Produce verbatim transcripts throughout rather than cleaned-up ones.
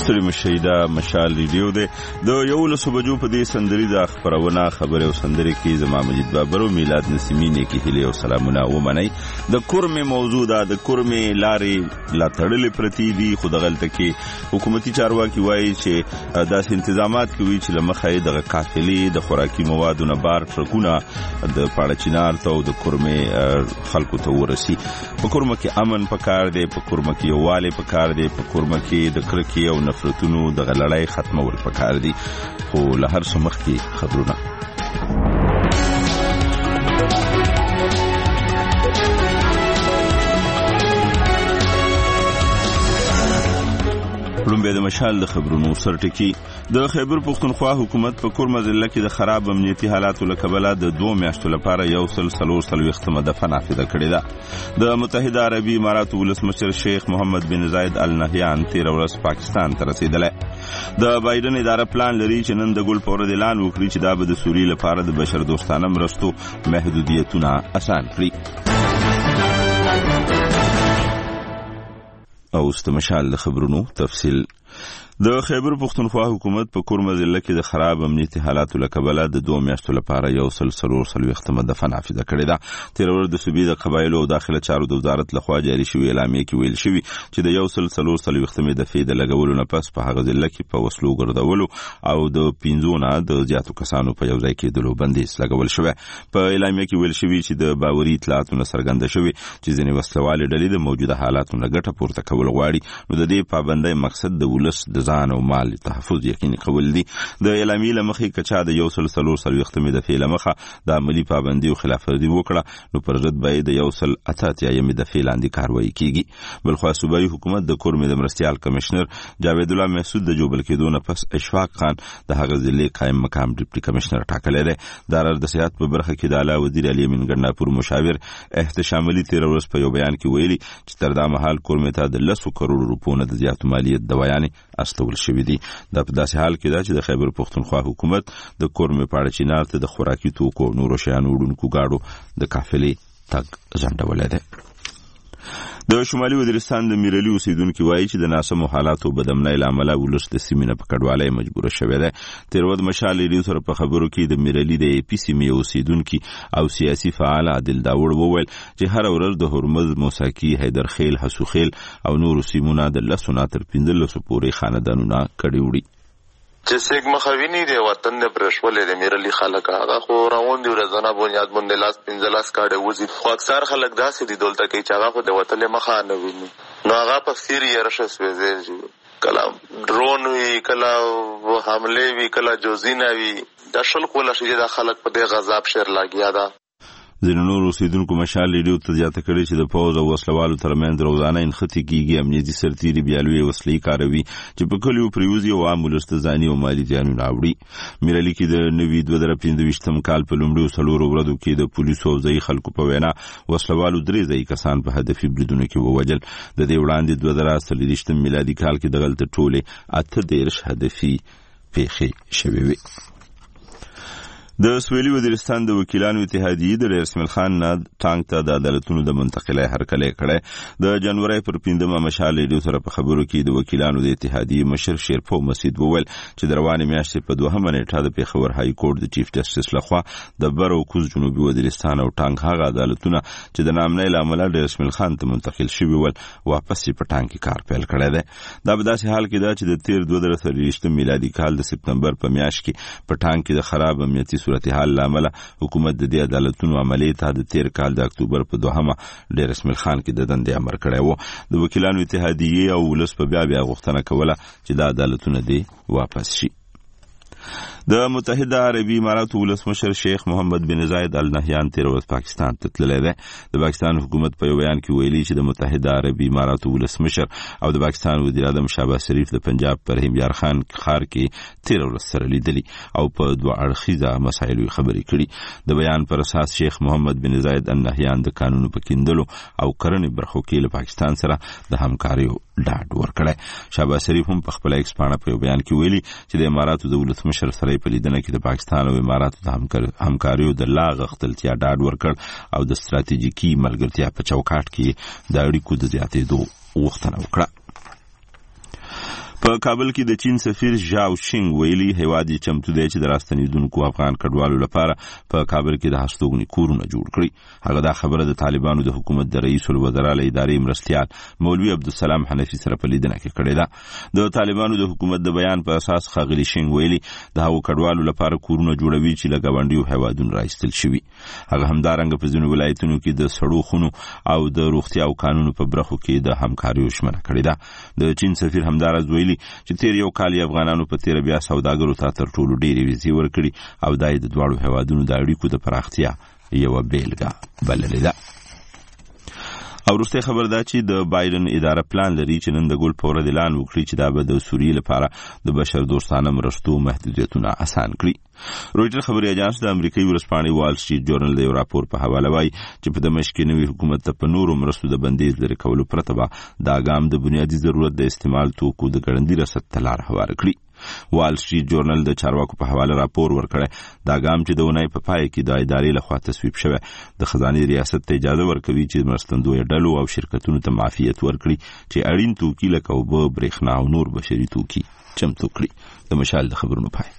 ستړي مشیدا مشال ریډیو دی د یو لسو بجو په دې سندري د خبرونه خبره او سندري کې زما مجید بابر او میلاد نسیمینه کې هلي او سلامونه ومني. د کورمه موضوع دا د کورمه لارې لا تړلې پرتی دي. خو د غلطه کې حکومتي چارواکي وایي چې داس انتظامات کوي چې لمخې د قافلې د خوراکي موادو نه بار ټرکونه د پاړه چینار ته او د کورمه خلکو ته ورسي. په کورمه کې امن پکار دی، په کورمه کې یووالی پکار دی، په کورمه کې د کرکې او نفرتونو د غلړای ختمول پکار دي. خو له هر څه مخکې خبرونه لومبه د مشال د خبرونو سرټکی. د خیبر پختونخوا حکومت په کورمه ضلع کې د خراب امنیتي حالاتو لکبله د دوه میاشتو لپاره یو سل څلور څلوېښتمه دفعه نافذه کړې ده. د متحده عربي اماراتو ولسمشر شیخ محمد بن زاید ال نهیان تېره ورځ پاکستان ته رسېدلی. د بایدن اداره پلان لري چې نن د ګل په ورځ اعلان وکړي چې دا به د سوریې لپاره د بشر دوستانه مرستو محدودیتونه اسان کړي. او استمشال خبرونو تفصیل. د خیبر پختونخوا حکومت په کورمه ضلع کې د خراب امنیتي حالاتو لکبله د دوه میاشتو لپاره یو سل څلور څلوېښتمه دفعه نافذه کړې ده. تېره ورځ د صوبې د قبایلو او داخله چارو د وزارت لخوا جاري شوې اعلامیې کې ویل شوي چې د یو سل څلور څلوېښتمې دفعې د لګولو نه پس په هغه ضلع کې په وسلو ګرځولو او د پنځو نه د زیاتو کسانو په یو ځای کېدلو بندیز لګول شوی. په اعلامیه کې ویل شوي چې د باوري اطلاعاتو نه څرګنده شوي چې ځینې وسلوالې ډلې د موجوده حالاتو نه ګټه پورته کول غواړي. نو د دې پابندۍ مقصد د ولس د ځان او مال تحفظ یقیني کول دي. د اعلامیې له مخې که چا د یو سل څلور څلوېښتمې دفعې له مخه د عملي پابندي او خلاف ورزي وکړه نو پر ضد به یې د یو سل اته اتیایمې دفعې لاندې کاروایي کیږي. بلخوا صوبایي حکومت د کورمې د مرستیال کمشنر جاوید الله محسود د جوبل کېدو نه پس اشفاق خان د هغه ضلعې قایم مقام ډیپټي کمشنر ټاکلی دی. د عرض د سیاحت په برخه کې د اعلی وزیر علي امین ګنډاپور مشاور احتشام علي تېره ورځ په یو بیان کې ویلي چې تر دا مهال کورمې ته د لسو کروړو روپو نه د زیاتو مالیت دوايانې استول شوي دي. دا په داسې حال کې ده چې د خیبر پختونخوا حکومت د کورمې پاړه چینار ته د خوراکي توکو نورو شیانو وړونکو ګاډو د قافلې تګ ځنډولی دی. د شمالي وزیرستان د میرلي اوسیدونکو وایي چې د ناسمو حالاتو بدمنۍ له امله ولس د سیمې نه په کډوالۍ مجبوره شوی دی. تېره ورځ مشال ریډیو سره په خبرو کې د میرلي د اي پي سیمې اوسیدونکي او سیاسي فعال عادل داوړ وویل چې هره ورځ د هرمز، موساکي، حیدرخیل، حسوخیل او نورو سیمونه د لسو نه تر پنځلسو پورې خاندانونه کډې وړي. چې څوک مخاویني دی وطن نه پرشولې د میرلي خلک هغه خو روان دي ورځنه بنیاد باندې لاس پنځلس کاډه وځي. خو اکثر خلک داسې دي دولته کوي چې هغه خو د وطن مخه نه ویني. نو هغه په سیری رشه سوځي، کله ډرون وی، کله حمله وی، کله جوزینه وی. د شل کوله شي د خلک په دې غضب شر لاګیا ده. ځینې نور اوسیدونکو مشال ریډیو ته زیاته کړې چې د پوځ او وسلوالو ترمنځ روزانه انختی کېږي. امنیتي سرتیري بیا لویې وسلې کاروي چې په کلیو پرېوځي او عام ولس ته ځاني او مالي زیانونه اړوي. میرلي کې د نوي دوه زره پنځه ویشتم کال په لومړیو څلورو ورځو کې د پولیسو او ځایي خلکو په وینا وسلوالو درې ځایي کسان په هدفي بریدونو کې ووژل. د دې وړاندې دوه زره څلوېښتم میلادي کال کې دغلته ټولې اته دېرش هدفي پیښې شوې وې. د سویلي وزیرستان د وکیلانو اتحادیې د ډیر اسماعیل خان نه ټانک ته د عدالتونو د منتقلۍ هرکلی کړی. د جنوري پر پنځمه مشال ریډیو سره په خبرو کې د وکیلانو د اتحادیې مشر شیرپو مسعود وویل چې د روانې میاشتې په دوهمه نیټه د پېښور های کورټ د چیف جسټس لخوا د بر او کوز جنوبي وزیرستان او ټانک هغه عدالتونه چې د نامنۍ له امله ډیر اسماعیل خان ته منتقل شوي ول واپس یې په ټانک کې کار پیل کړی دی. دا په داسې حال کې ده چې د تېر دوه زره څلوېښتم میلادي کال د سپتمبر په میاشت کې په ټانک کې د خراب امنیتي صورتحال له امله حکومت د دې عدالتونو عملیې ته د تېر کال د اکتوبر په دوهمه ډیر اسماعیل خان کې د دندې امر کړی و. د وکیلانو اتحادیې او ولس په بیا بیا غوښتنه کوله چې دا عدالتونه دې واپس شي. د متحده عربي اماراتو ولسمشر شیخ محمد بن زاید ال نهیان تېره ورځ پاکستان ته تللی دی. د پاکستان حکومت په یو بیان کې ویلي چې د متحده عربي اماراتو ولسمشر او د پاکستان وزیر اعظم شهباز شریف د پنجاب پر همیار خان ښار کې تېره ورځ سره لیدلي او په دوه اړخیزه مسایلو یې خبرې کړي. د بیان پر اساس شیخ محمد بن زاید ال نهیان د قانونو په کیندلو او کرنې برخو کې له پاکستان سره د همکاریو ډاډ ورکړی. شهباز شریف هم په خپله ایکس پاڼه په یو بیان کې ویلي چې د اماراتو د ولسمشر سره په لیدنه کې د پاکستان او اماراتو د همکاریو د لا غښتلتیا ډاډ ورکړ او د ستراتیژیکي ملګرتیا په چوکاټ کې د اړیکو د زیاتېدو غوښتنه وکړه. په کابل کې د چین سفیر ژاو شینګ ویلي هیواد یې چمتو دی چې د راستنیدونکو افغان کډوالو لپاره په کابل کې د هستوګنې کورونه جوړ کړي. هغه دا خبره د طالبانو د حکومت د رئیس الوزرا له ادارې مرستیال مولوي عبدالسلام حنفي سره په لیدنه کې کړې ده. د طالبانو د حکومت د بیان په اساس ښاغلي شینګ ویلي د هغو کډوالو لپاره کورونه جوړوي چې له ګاونډیو هیوادونو راایستل شوي. هغه همدارنګه په ځینو ولایتونو کې د سړو خونو او د روغتیا او قانونو په برخو کې د همکاریو ژمنه کړې ده. د چین سفیر همدارز ویلي چې تیر یو کال افغانانو په تیر بیا سوداګرو ته تر ټولو ډېرې ویزې ورکړي او دا یې د دواړو هیوادونو د اړیکو د پراختیا یوه بیلګه بللې ده. او وروستی خبر دا چې د بایدن اداره پلان لري چې نن د ګل په ورځ اعلان وکړي چې دا به د سوریې لپاره د بشر دوستانه مرستو محدودیتونه اسان کړي. رویټر خبري اژانس د امریکایي ورځپاڼې وال سټریټ جورنال د یو راپور په حواله وایي چې په دمشق کې نوي حکومت ته په نورو مرستو د بندیز لري کولو پرته به دا ګام د بنیادي ضرورت د استعمال توکو د ګړندي رسد ته لار هواره کړي. وال سټریټ جورنال د چارواکو په حواله راپور ورکړی دا ګام چې د اونۍ په پای کې د ادارې لخوا تصویب شوی د خزانې ریاست ته اجازه ورکوي چې مرستندویه ډلو او شرکتونو ته معافیت ورکړي چې اړین توکي لکه اوبه، برېښنا او نور بشري توکي چمتو کړي. د مشال د خبرونو پای.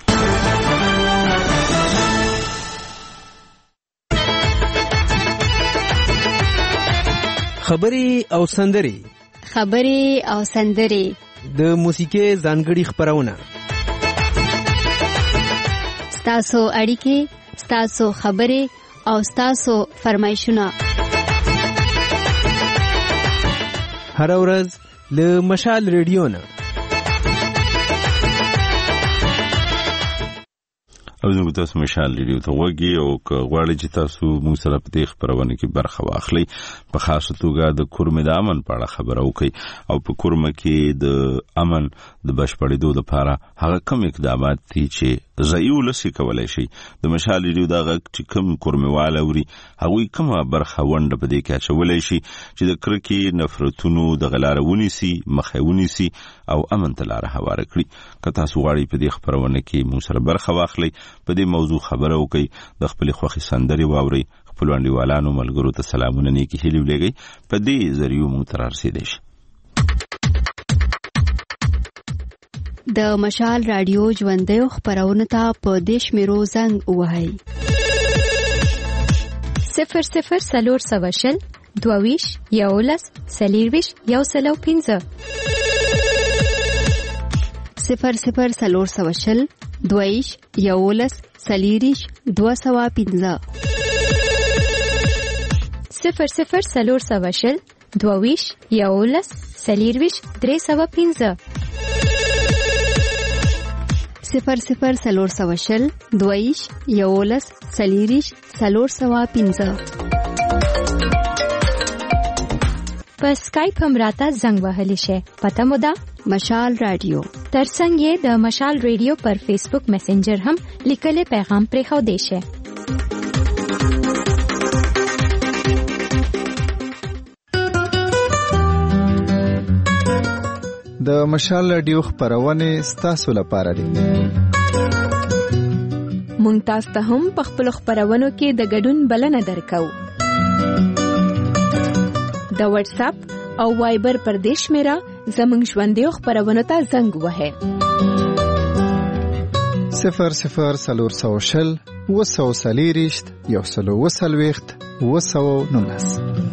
خبري او سندري خبري او سندري د موسیقي ځانګړي خبرونه ستاسو اړیکې ستاسو خبري او ستاسو فرمایشونه هر ورځ له مشال ریډیو نه. او زموږ تاسو مشال ریډیو ته وګورئ او غواړئ چې تاسو موږ سره په دې خبرونه کې برخه واخلئ. په خاصه توګه د کورمه د امن په اړه خبره وکړئ او په کورمه کې د امن د بشپړېدو لپاره هغه کوم اقدامات دي چې ځایو لسی کولای شي. د مشال ریډیو دا غږ چې کوم کورمهواله اوري هغوی کومه برخه ونډه په دې کې اچولی شي چې د کرکې، نفرتونو د غلاره ونیسي، مخه ونیسي او امن ته لاره هواره کړي. که تاسو غواړئ په دې خبرونه کې موږ سره برخه واخلئ، په دې موضوع خبره وکړئ، د خپلې خوښې سندرې واورئ، خپلو انډیوالانو ملګرو ته سلامونه نیکې هیلې ولېږئ. په دې ذریعو موږ ته رارسېدی شي. د مشال رادیو ژوندیو خبرونه ته په دې شمیرو زنګ ووهئ: صفر صفر څلور سوه شل دوه ویشت یولس څلېرویشت یو سل او پنځه صفر صفر څلور سوه شل دوه ویشت یولس څلېرویشت دوه سوه پنځه صفر صفر څلور سوه شل دوه ویشت یولس څلېرویشت درې سوه پنځه صفر صفر څلور سوه شل دوه ویشت یولس څلېرویشت څلور سوه پنځه. په سکایپ هم راته زنګ وهلی شي. پته مو ده مشال رادیو. ترڅنګ یې د مشال ریډیو پر فیسبوک میسنجر هم لیکلي پیغام پرېښودی شي. د مشال رادیو خبرونه ستاسو لپاره دي. مونږ تاسو ته هم په خپل خبرونو کې د ګډون بلنه درکو. د واتس اپ او وایبر پر دیش میرا زمونږ ژوندیو خبرونو ته زنګ وهه. صفر صفر څلور سوه شل اووه سوه څلېرویشت یو سل او اووه څلوېښت اووه سوه نولس.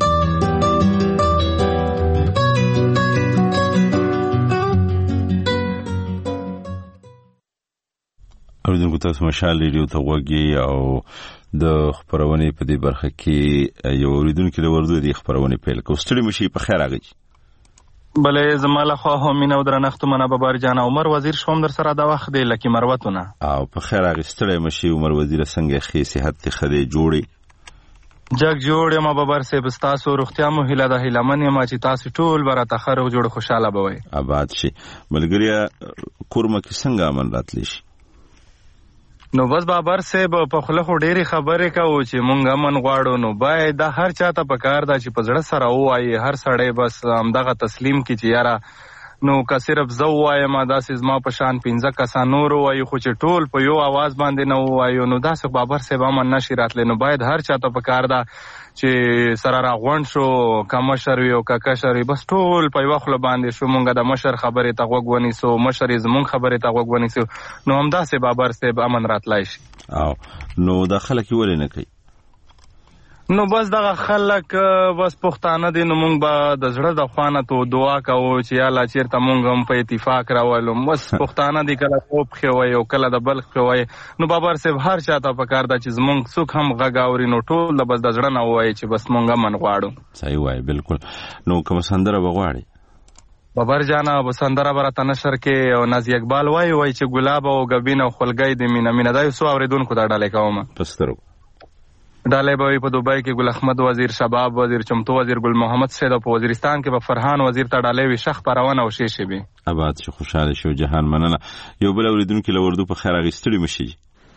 اوریدونکو تاسو مشال ریډیو ته وګورئ او د خبرونه په دې برخه کې یو اوریدونکو له ورته د خبرونه پیل کوي. ستړي مشي په خیر راغی. بلې زماله خو هم مینه او درنښت منه ببر جان عمر وزیر شوم در سره دا وخت دی لکه مروتونه او په خیر راغی. ستړي مشي عمر وزیر څنګه خې صحت ته خدي جوړي جګ جوړ ما ببر سه بستاسو روغتیا مو هیله ده هیله من ما چې تاسو ټول برته خره جوړ خوشاله بوي. آباد شي. ملګریا کورمه کې څنګه امن راتلی شي؟ نو بس بابر صاحب په خله خو ډېری خبرې کوو چې مونږ امن غواړو، نو باید دا هر چاته په کار ده چې په زړه سره ووایي، هر سړی بس همدغه تسلیم کړي چې یاره نو که صرف زه ووایم داسې زما په شان پنځه کسان نور ووایي خو چې ټول په یو آواز باندې نه ووایو نو داسې بابر صاحب امن نشي راتلی. نو باید هر چاته پکار ده چې سره راغونډ شو، که مشر وي او که کشر وي، بس ټول په یوه خوله باندې شو، مونږ د مشر خبرې ته غوږ ونیسو، مشر یې زمونږ خبرې ته غوږ ونیسو، نو همداسې بابر صاحب امن راتلی شي. او نو دا خلک یې ولې نه کوي؟ نو بس دغه خلک بس پښتانه دي، نو مونږ به د زړه د خوا نه تو دعا کوو چې یا الله چېرته مونږ هم په اتفاق راولو. بس پښتانه دي کله خوب ښې وایي او کله د بل ښې وایي. نو بابر صاحب هر چا ته پکار ده چې زمونږ څوک هم غږ اوري نو ټول د بس د زړه نه ووایي چې بس مونږ امن غواړو. صحیح وایي، بالکل. نو کومه سندره به غواړي؟ بابر جانه به سندره به راته نشر کې او نازي اقبال وایي وایي چې ګلاب او ګبین او خولګۍ د مینه مینه. دا یو څو اورېدونکو ته ډالۍ کوم. په سترګو ډالۍ به وي په دوبۍ کې ګل احمد وزیر، شباب وزیر، چمتو وزیر، ګل محمد سید، او په وزیرستان کې به فرحان وزیر ته ډالۍ وي. شخ پروانه او شیشې به آباد شي، خوشحاله شي. جهان مننه. یو بل اورېدونکي له اردو په خیر اخیستلي مشي.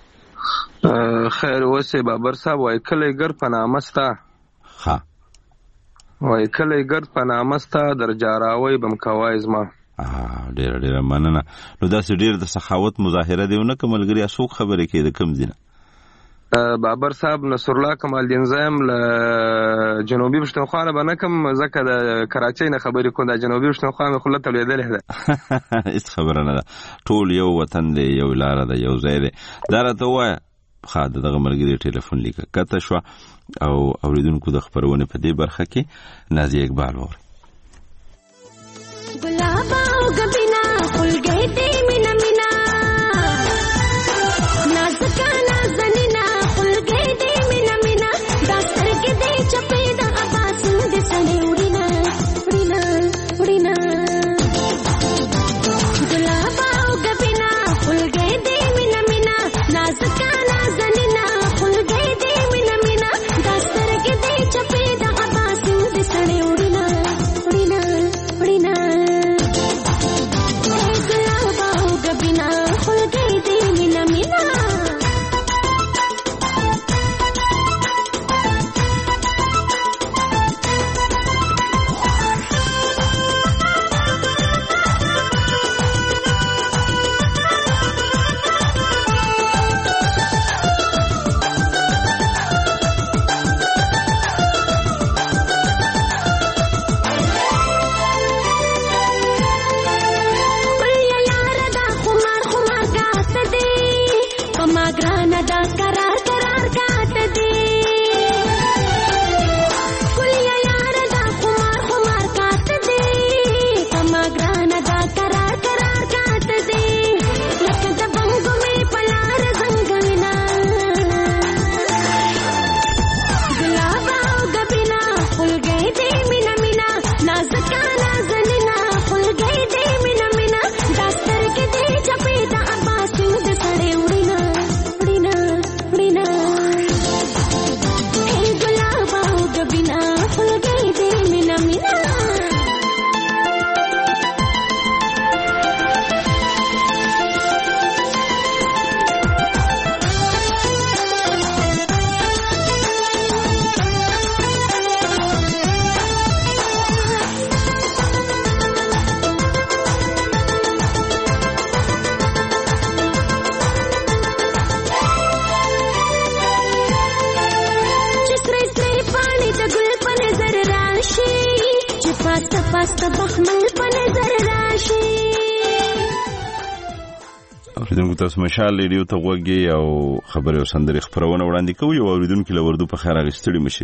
خیر اوسې بابر صاحب وایي کلی ګرد په نامه ستا، ښه وایي کلی ګرد په نامه ستا در جاراوی بم کوای زما. ډېره ډېره مننه. نو داسې ډېر د سخاوت مظاهره دی ونه که ملګري څوک خبرې کوي د کوم ځای نه؟ بابر صاحب نصرالله کمال دین زایم له جنوبي پښتونخوا نه به نه کوم، ځکه د کراچۍ نه خبرې کوم، د جنوبي پښتونخوا مې خوله تولېدلې ده. هېڅ خبره نه ده، ټول یو وطن دی، یو لاره ده، یو ځای دی. دا راته ووایه ښه د دغه ملګري ټلیفون لیکه کته شوه او اورېدونکو د خپرونې په دې برخه کې نازي اقبال واورئ. ګلابا او ګبینا خولګۍ دې مینا مینا نازکه نازنینا خولګۍ دې مینا مینا دا سترګې دې چپې د اباسین دې سړې وړینا وړینا وړینا ګلابا او ګبینا خولګۍ دې مینا مینا نازکه نازنینا خولګۍ دې مینا مینا دا سترګې دې چپې د اباسین دې سړې وړینا وړینا وړینا تاسو مشال ریډیو ته غوږی او خبرې او سندرې خبرونه وړاندې کوي او اوریدونکو له وردو په خیر اغستړي مشي.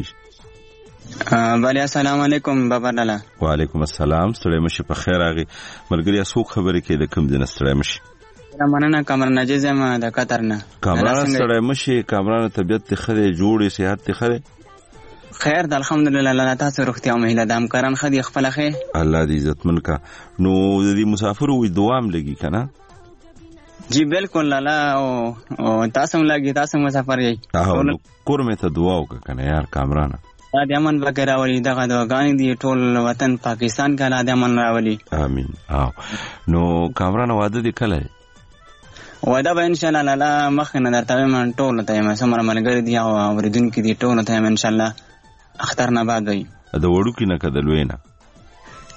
بله السلام علیکم بابا لالا. وعلیکم السلام. ستړي مشي په خیر اغي ملګری اسو خبرې کې د کوم دین ستړي مشي؟ مننه کامران نجیز یم د قطر نه. کامران ستړي مشي. کامران طبيعت خره جوړې صحت خره خیر د الحمدلله الله تاسو روغتیا او مهله دام کران خدي خپل خیر الله دې عزت من کا. نو دې مسافر وي دوام لګي کنه؟ جی بالکل لالا او تاسو هم لګي تاسو مسافر یې کور مې ته دعا وکړه کنه یار کامران. دا د امن وغیرہ ولې دغه دعاګانې دي ټول وطن پاکستان کې الله د امن راولي. امين. او نو کامران واده دې کله؟ واده به ان شاء الله لالا مخنه درته من ټول ته ما سمره ملګری دي او اوریدونکو دي ټول ته ان شاء الله اختر نه بعد وي. د وړو کې نه کدل وینا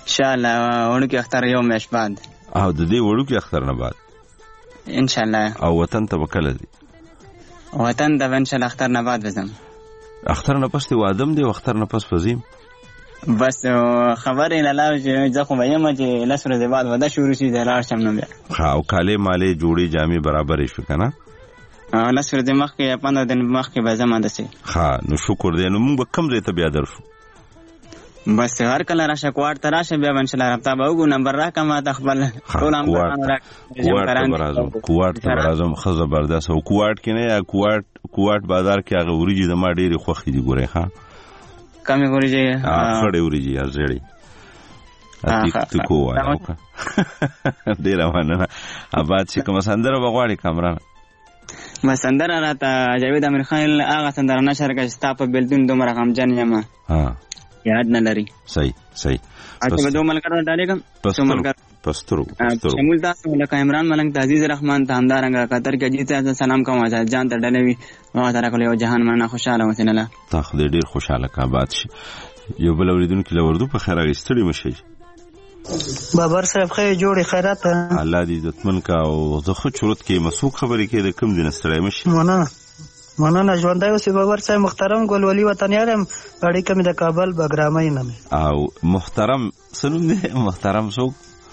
انشاءالله وړوکی اختر یو میاشت بعد. او د دې وړوکی اختر نه بعد انشاءالله. او وطن ته به کله ځي؟ وطن ته به انشاءالله اختر نه بعد بځم. اختر نه پس دې وادم دی او اختر نه پس به ځیم؟ بس خبرې له لارې چې زه خو به یم چې لس ورځې بعد واده شروع شي زه لاړ شم نو بیا. ښه او کالې مالې جوړې جامې برابرې شوې که نه؟ لس ورځې مخکې پندره دن مخکې به ځم همداسې. ښه نو شکر دی. نو موږ به کوم ځای ته بیا درشو؟ بس هر کله راشه کوارټ ته راشه بیا به انشاءالله رابطه به وکړو. نمبر راکړه ما ته خپل ټول همکارانو راکړه. کوارټ ته به راځم کوارټ ته به راځم ښه زبردست. او کوارټ کې نه یا کوارټ کوارټ بازار کې هغه وریجې د ما ډېرې خوښې دي ګورئ. ښه کمې وریجې خړې وریجې یا زړې تکو والا وکړه. ډېره مننه. اباد شي. کومه سندره به غواړې کامرانه؟ ما سندره راته جاوید امیر خان هغه سندره نشر کړه چې ستا په بېلتون دومره غمجن یم یاد نه لري. صحیح صحیح. اته به دوه ملګرو ډالېږم پسترو شمول تاسو لکه عمران ملنګ ته عزیز رحمان ته همدارنګه قطر کې اجي ته سلام کوم آزاد جان ته ډلوي او سره کله یو جهان مننه خوشاله وسینه الله تا خدای ډیر خوشاله کا باد شي. یو بل اوریدونکو له وردو په خیر غستړي مشي. بابر صاحب خیر جوړي خیرات الله دې عزتمن کا او زه خو چورت کې مسوک خبرې کې د کم دین ستړی مشي. مننه مننه ژوندای اوسې بابر صاحب محترم ګل ولی وطن یارم اړیکه مې د کابل بګرامۍ نه او محترم سنوم دې محترم څوک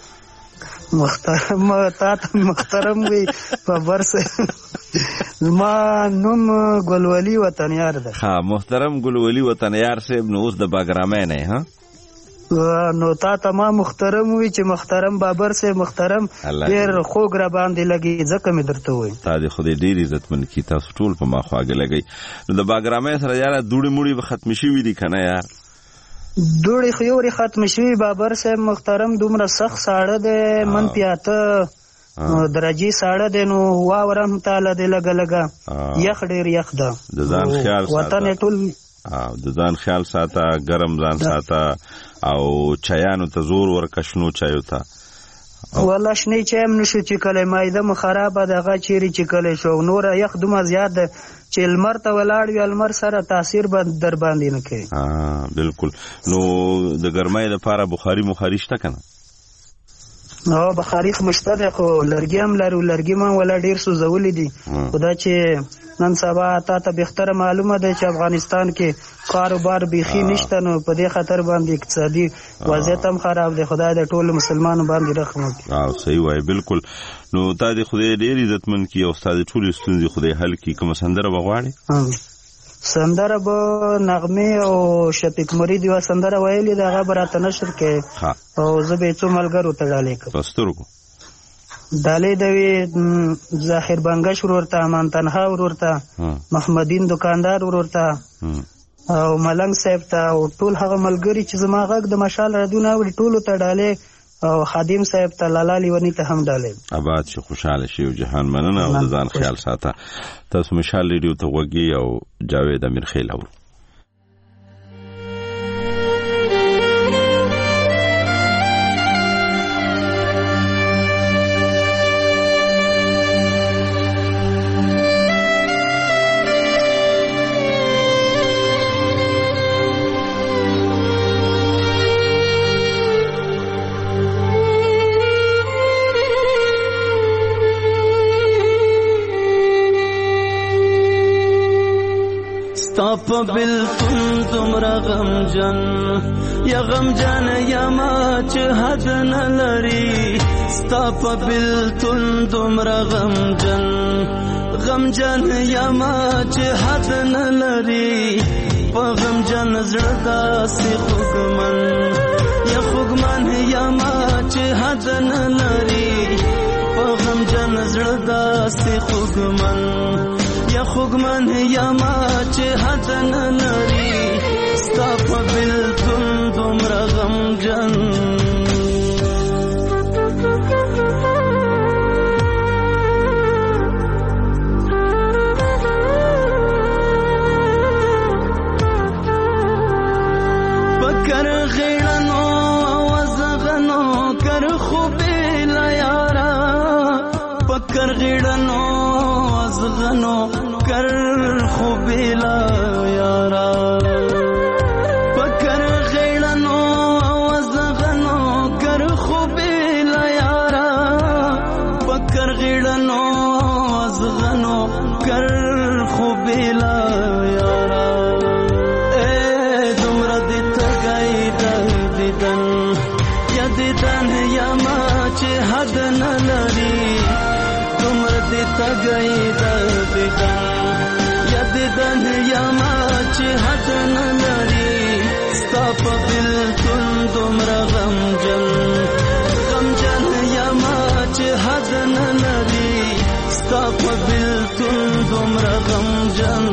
محترم تا ته محترم وي بابر صاحب ما نوم ګل ولی وطن یار ده. ها محترم ګل ولی وطن یار صاحب نو اوس د بګرامۍ نه ها نو تا ته ما محترم وي چې محترم بابر صاحب محترم ډېر خوږ را باندې لګي ځکه مې درته وایي. تا دې خدای ډېر عزتمن کړي. تاسو ټول په ما خواږه لګئ. نو د بګرامۍ سره یاره دوړې موړې به ختمې شوي دي که نه یار؟ دوړې خو یو ورې ختمې شوي بابر صاحب محترم. دومره سخت ساړه دی منفي اته درجې ساړه دی نو واوره هم تاله دی لږه لږه یخ ډېر یخ ده. د ځان خیال وطن یې ټول د ځان خیال ساته ګرم ځان ساته او چایانو ته زور ورکه شنو چایو ته. والله شنې چای هم نشو چیکلی معده مو خرابه ده هغه چیرې چیکلی شو. نوره یخ دومره زیات ده چې لمر ته ولاړ وي لمر سره تاثیر به در باندې نه کوي. بالکل. نو د ګرمۍ لپاره بخاري مخاري شته که نه؟ او بخاري خو مشته دی خو لرګي هم لرو. لرګي ما ولا ډېر سوځولي دي خو دا چې نن سبا تا ته بهتره معلومه ده چې افغانستان کې کاروبار بیخي نشته نو په دې خطر باندې اقتصادي وضعیت هم خراب دی. خدای دې ټول مسلمانانو باندې رحم وکړي. او صحیح وایي بالکل. نو تا دې خدای ډېر عزتمن کړي او ستا د ټولې ستونزې خدای حل کړي. کومه سندره به غواړې؟ سندره به نغمې او شفیق مرید یوه سندره ویلې ده هغه به راته نشر کړې او زه به یې څو ملګرو ته ډالۍ کړم. په سترګو ډالۍ د وي ظاهر بنګش ورور ته امان تنها ورور ته محمدین دکاندار ورور ته او ملنګ صاحب ته او ټول هغه ملګري چې زما غږ د مشال رادیو اوري ټولو ته ډالۍ او خادم صاحب ته لالا لیونی ته هم ډالۍ. آباد شي خوشحاله شي او جهان مننه او د ځان خیال ساته. تاسو مشال ریډیو ته غوږی او جاوید امیر خیل اورو. په بلتون تمرا غمجن یا غمجن یا ما چې حد نه لري. ستا په بلتون تمرا غمجن غمجن یا ما چې حد نه لري. په غمجن زړه داسې خوږمن یا خوږمن یا ما چې حد نه لري. په غمجن زړه داسې خوږمن یا خوږمن یا ما چې حد نه لري. ستا په بلتون دومره غمجن پکر غیړنو وزغنو کر خوبې لا یارا. پکر غیړنو وزغنو کر خوبې لا یارا. پکر غیړنو وزغنو کر خو بلا یارا اے دومره دې تګای د دیدن یا دیدن یا ما چې حد نه لري دومره دې تګای د دیدن یا دیدن یا ما چې حد نه لري ستا په بلتون دومره غمجن غمجن یا ما چې حد نه لري ستا په بلتون دومره غمجن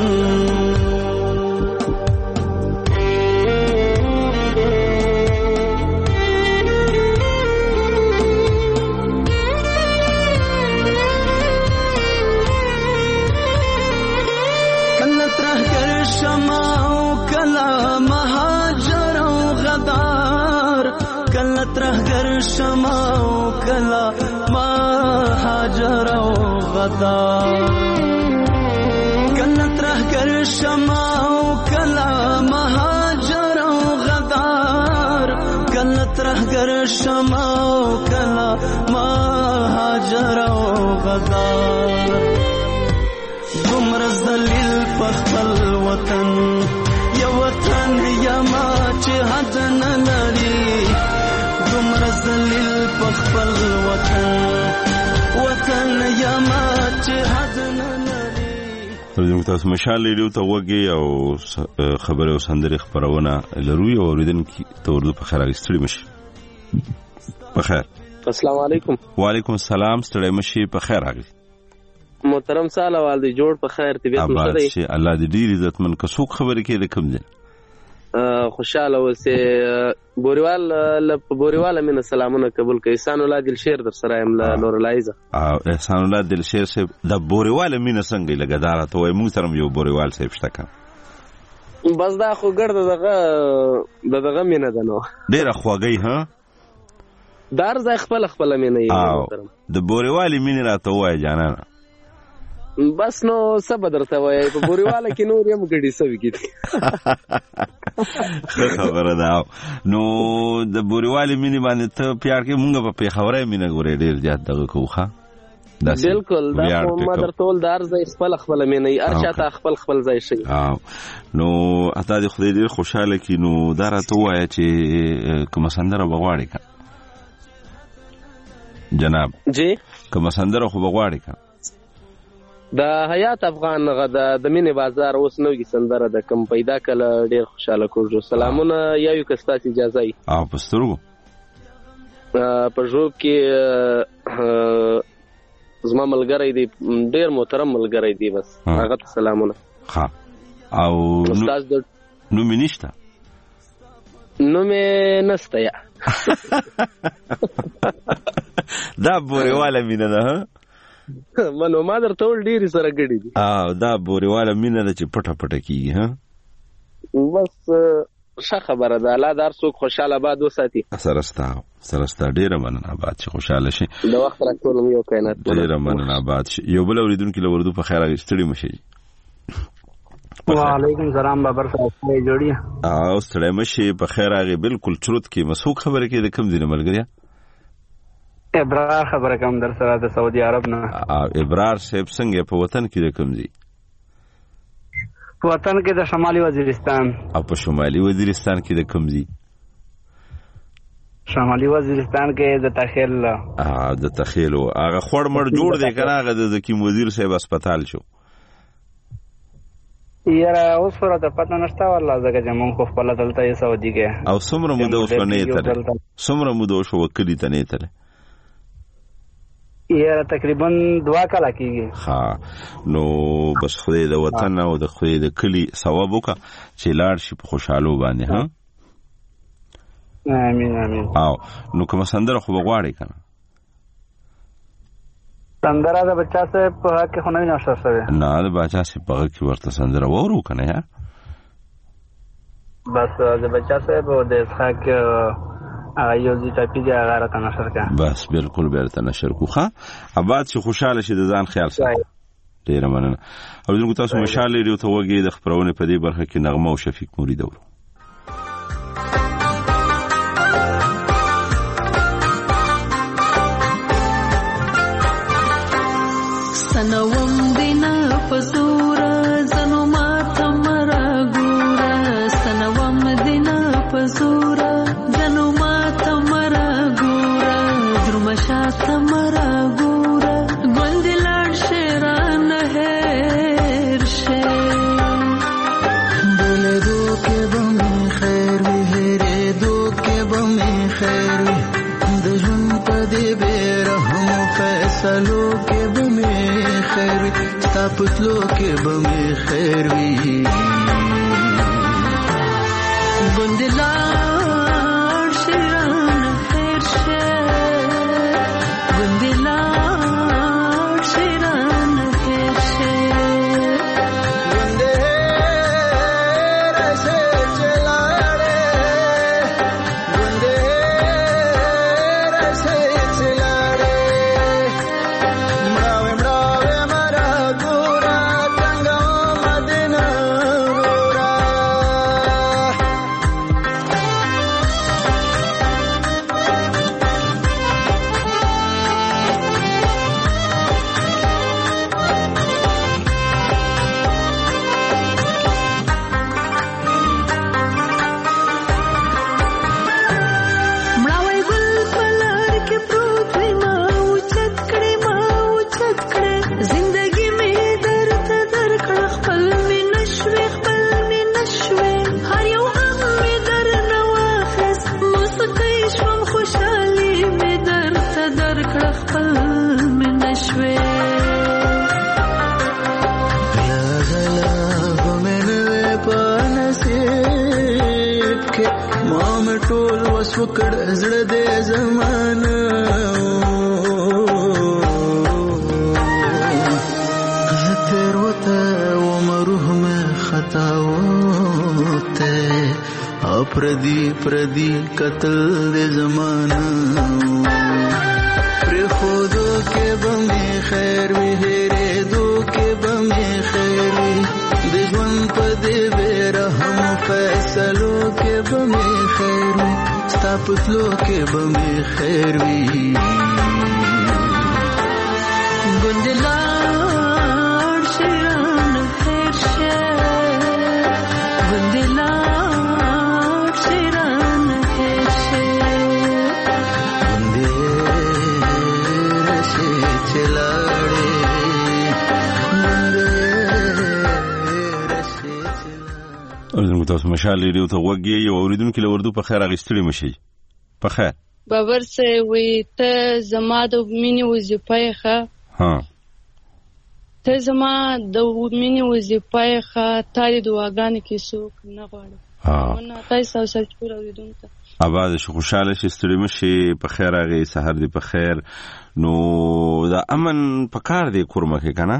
کله ترهګر شمه او کله مهاجر او غدار کله ترهګر شمه او کله مهاجر او غدار کله ترهګر شمه او کله مهاجر او غدار کله ترهګر شمه او کله مهاجر او غدار دومره ذلیل په خپل وطن یا وطن یا ما چې حد نه لري دومره ذلیل په خپل وطن وطن یا ما چې حد نه لري. زموږ تاسو مشال ریډیو ته وګورئ او خبره او سندري خبرونه لرو او اوریدونکو ته ورته په خیر راغستړي مشي. په خیر. السلام علیکم. وعلیکم السلام. ستړي مشي. په خیر راغلی. محترم ساله والدي جوړ په خیر طبيعت مو ښه دی. الله دې ډیر عزتمن کڅوک خبرې کې د کم دي. خوشاله اوسه بوريوال ل بوريوال مینه سلامونه قبول کړئ. احسان الله دلشیر در سره ام نور لایزه. اه احسان الله دلشیر سے د بوريوال مینه څنګه لګدار ته وای موږ سره یو بوريوال صاحب شته کا. بس دا خو ګرد دغه دغه مینه ده نو. ډیره خواږی ها. دار ځای خپل خپل مینه یې محترم. د بوريوال مینه راته وای جانانه. بس نو سبا درته وای په بوريواله کې نور یم ګډي سوي کیږي. خبره ده نو د بوريواله مینه باندې ته پیار کې مونږ په خبره مینه ګورې ډیر زیات دغه کوخه. بالکل دا ما درته ول دار ځای خپل خپل مینه یې ارشاته خپل خپل ځای شي. نو اته د خدای ډیر خوشاله کی نو دا راته وای چې کوم سندره بغواړي کا جناب جی کوم سندره خو بغواړي کا د حیات افغان غدا د مینې بازار اوس نوې سندره د کم پیدا کله ډیر خوشاله کوجو. سلامونه یا یو کستاسي اجازه ای او پسترګو په جوب کې زما ملګری دی ډیر محترم ملګری دی بس هغه ته سلامونه. ها او استاد نو مینشتا نو مې نسته یا دا بوريواله مینه ده منو ما درته ول ډیری سره ګډي دي. اه دا بوريواله مینه ده چې پټه پټه کیږي ها. بس ښه خبره ده. الله دار څوک خوشاله آباد وساتي. سرستا سرستا ډیره مننه آباد چې خوشاله شي. د وخت راټولم یو کائنات ډیره مننه آباد شي. یو بل اوریدونکو له وردو په خیر راغستړي مشي. وعلیکم السلام بابر صاحب جوړی. او ستړي مشي په خیر راغي بالکل چروت کې مسوک خبره کې د کم دینه ملګریا. ابرار خبره کوم در سره د سعودي عرب نه. ابرار صاحب څنګه په وطن کې د کوم دي؟ په وطن کې د شمالي وزیرستان. او په شمالي وزیرستان کې د کوم دي؟ شمالي وزیرستان کې د تخیل. اه د تخیل هغه خور مړ جوړ دی کنه هغه د زکیم وزیر صاحب هسپتال شو. یاره اوس پر د پته نشته والله زګه چې مونږ خپل دلته یې سعودي کې. او څومره موده اوس نه تل څومره موده شو وکړی ته نه تل یاره تقریبا دوا کاله کېږي. ها نو بس خدای د وطن او د خدای د کلی ثواب وکړه چې لاړ شي په خوشحالو باندې. ها امين امين. او نو کوم سندره خو بغواړي کنه سندره د بچا صاحب په حق کې خو نه نشته شوی. نه د بچا صاحب په حق کې ورته سندره وورو کنه یا بس د بچا صاحب او د اسحاق ایو دې ټاپی دی هغه راته نشر کا. بس بالکل به راته نشر کوخه آباد شي خوشاله شي د ځان خیال سره. ډیر مننه. او دغه تاسو مشال لري ته وګي د خبرونه په دې برخه کې نغمه او شفیق مرید ورو. سنوم دینا پتلو کې به مې خیر وي ګوندلار شیران خیر شه ګوندلار شیران خیر شه ګوندې رسې چلاړې ګوندې رسې چلاړې مړاوې مړاوې مرا ګورا څنګه مدینه ګورا مړاوی ګل په لار کې پروت وي ما اوچت کړې ما اوچت کړې زندګي مې درته درکړه خپل مې نشوې خپل مې نشوې هر یو غم مې درنه واخیست موسیقۍ شوم خوشحالي مې درته درکړه خپل مې نشوې غلا غلا به مې نه وې په نصیب کې ما مې ټول وس وکړ زړه دې زمانه زه تېروته وم روح مې خطا وته او پردي پردي قتل دې زمانه پرېښودو کې به مې خیر وي هېرېدو کې به مې خیر وي د ژوند په دې بې رحمو فیصلو کې به مې خیر وي ستا پتلو کې به مې خیر وي ګوندلار شیران خیر شه ګوندلار شیران خیر شه ګوندې رسې چلاړې اوریدونکو تاسو مشال ریډیو ته وګورئ یو اوریدونکو له وردو په خیر اغستړي مشي په خیر بابر سه وی ته زما د مینې وظیفه ښه ها ته زما د مینې وظیفه ښه تاري دعاګانې کې څوک نه غواړي ها نو تاسو سره چور اوریدونکو اواز شو خوشاله شي ستړي مشي په خیر اغه سحر دی په خیر نو دا امن په کار دی کورمه کې کنه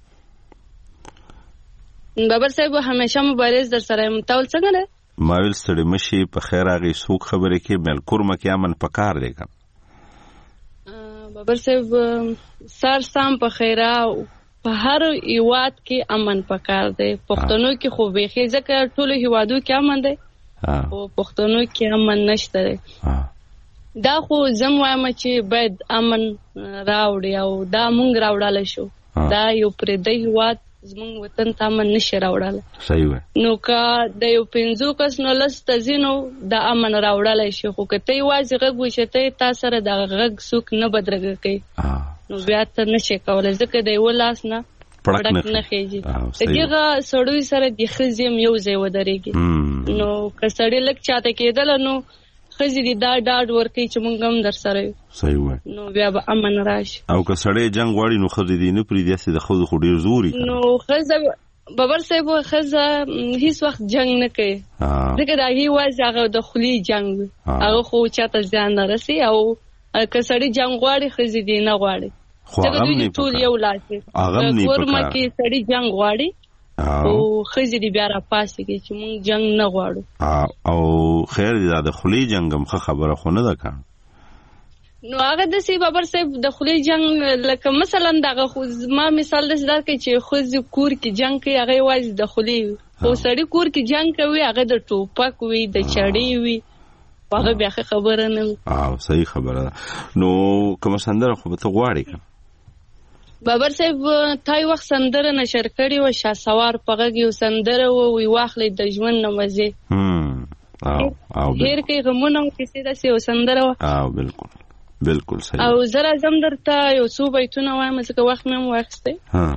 بابر صاحب همیشه مبارز در سره متول څنګه ده ماویل ستړي مشي په خیر اغه سوق خبره کې مل کورمه کې امن په کار دی کنه بابر صاحب سار سام په خیره په هر ایواد کې امن په کار دی پښتنو کې خو به خې ځکه ټول هیوادو کې امن دی او پښتنو کې امن نشته دی دا خو زم وایم چې باید امن راوړي او دا مونږ راوړل شو دا یو پردی هیواد زمونږ وطن ته امن نشي راوړل صحیح وای نو کا د یو پنځو کس نو لست زینو دا امن راوړل شي خو کته یوازې غږ وشته تاسو سره د غږ سوک نه بدرګ کوي نو بیا ته نشي کولای ځکه د یو لاس نه پړک نه خېږي دغه سړوي سره د خزم یو ځای ودرېږي نو که سړی لک چاته کېدل نو خزي دي دا ډاډ ورکې چې مونږ هم در سره یو صحیح وای نو بیا به امن راشي او که سړی جنگ غواړي نو خزي دي نه پری داسې د خود خو ډیر زوري نو خزه بابر صاحب خزه هیڅ وخت جنگ نه کوي ځکه دا هی واز هغه د خلی جنگ هغه خو چاته ځان نه رسي او که سړی جنگ غواړي خزي دي نه غواړي څنګه دوی ټول یو لاسي کورمه کې سړی جنگ غواړي او خزي دی بیا را پاسې کې چې مونږ جنگ نه غواړو او خیر دی دا د خلی جنگم خبره خو نه ده کان نو هغه د سی بابر صاحب د خلی جنگ لکه مثلا دغه خو ما مثال داسې درکې چې خزي کور کې جنگ کوي هغه واز د خلی خو سړی کور کې جنگ کوي هغه د ټوپک وي د چړې وي هغه بیا خبره نه او صحیح خبره نو کوم سندره خو به ته غواړې کړ بابر صاحب تای وخت سندره نشر کړي و شاه سوار پغه یو سندره و وی واخلې د ژوند نمازه هم او او هر کې غمونه او کیسه د سیو سندره او بالکل بالکل صحیح او زرا زم درته یو څو بیتونه وایم ځکه وخت مې واخسته ها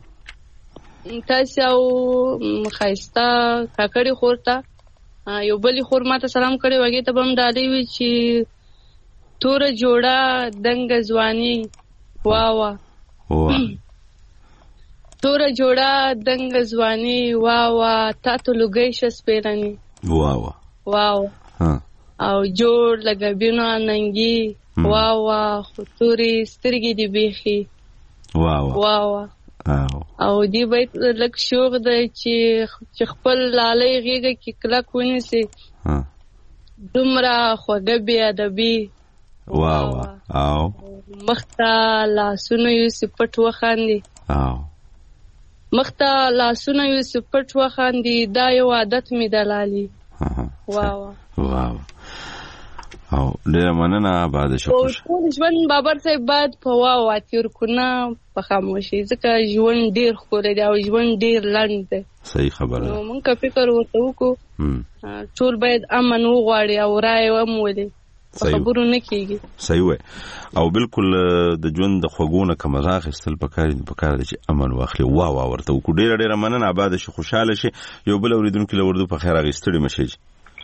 تاسو خایستا کاکړي خورتا یو بلی خور ماته سلام کړي وګي ته بم ډالې وی چې تور جوړه دنګ ځواني وا وا توره جوړه دنګ ځواني وا وا تا ته لوګی شه سپېرني وا وا وا وا او جوړ لکه بینو ننګي وا وا خو تورې سترګې دې بیخي وا وا وا وا او دی بیت لک شوق دی چې خپل لالۍ غېږه کې کلک ونیسي دومره خوږه بې ادبي وا وا او مخ ته لاسونه یوسي پټ وخاندي مخ ته لاسونه یوسي پټ وخاندي دا یو عادت مې دلالي وا وا وا او ډېره مننه آباده شه خوش ټول ژوند بابر صاحب باید په وا وا تېر کړو نه په خاموشي ځکه ژوند ډېر ښکلی دی او ژوند ډېر لنډ دی صحیح خبره نو موږ که فکر ورته وکړو ټول باید امن وغواړي او رایې ومولي په خبرو نه کېږي صحیح وایي او بالکل د ژوند د خوږو نه که مزه اخیستل پکار دي پکار دی چې امن واخلي وا وا ورته وکړو ډېره ډېره مننه آباده شي خوشحاله شي یو بل اورېدونکي له اردو په خیر هغې ستړي مه شي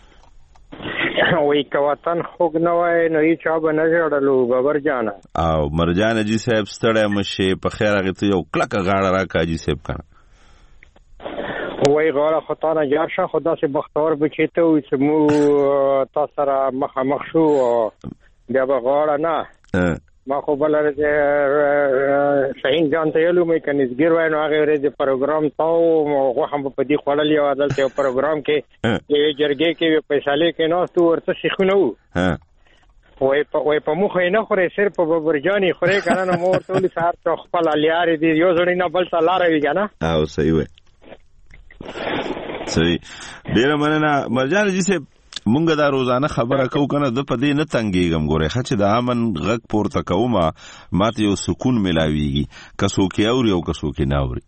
وی که وطن خوږ نه وای نو هیڅ چا به نه ژړلو بابر جانه او مرجان حاجي صاحب ستړی مه شې په خیر هغې ته یو کلکه غاړه راکړه حاجي صاحب که نه وای غاړه خو تا نه جار شه خو داسې بختور بچې ته وي چې موږ تا سره مخامخ شو بیا به غاړه نه ما خو بله ورځ شهین جان ته ویلو مې که نزګیر وای نو هغې ورځې پروګرام تا و غوښه به په دې خوړلې وه دلته یو پروګرام کې یوې جرګې کې یوې فیصلې کې ناست وو ورته سیخونه وو وای په موخه یې نه خورئ صرف په ببرجان یې خورئ که نه نو ما ورته ویلي سهار ته خپله لیارې دي یو زړی نه بل ته لاره وي که نه او صحیح وایي صحیح ډېره مننه مرجان حاجي صاحب مونږ دا روزانه خبره کوو کنه د په دې نه تنګېږم ګورې ښه چې د امن غږ پورته کومه ماته یو سکون ملاویږي که څوک یې اوري او که څوک یې نه اوري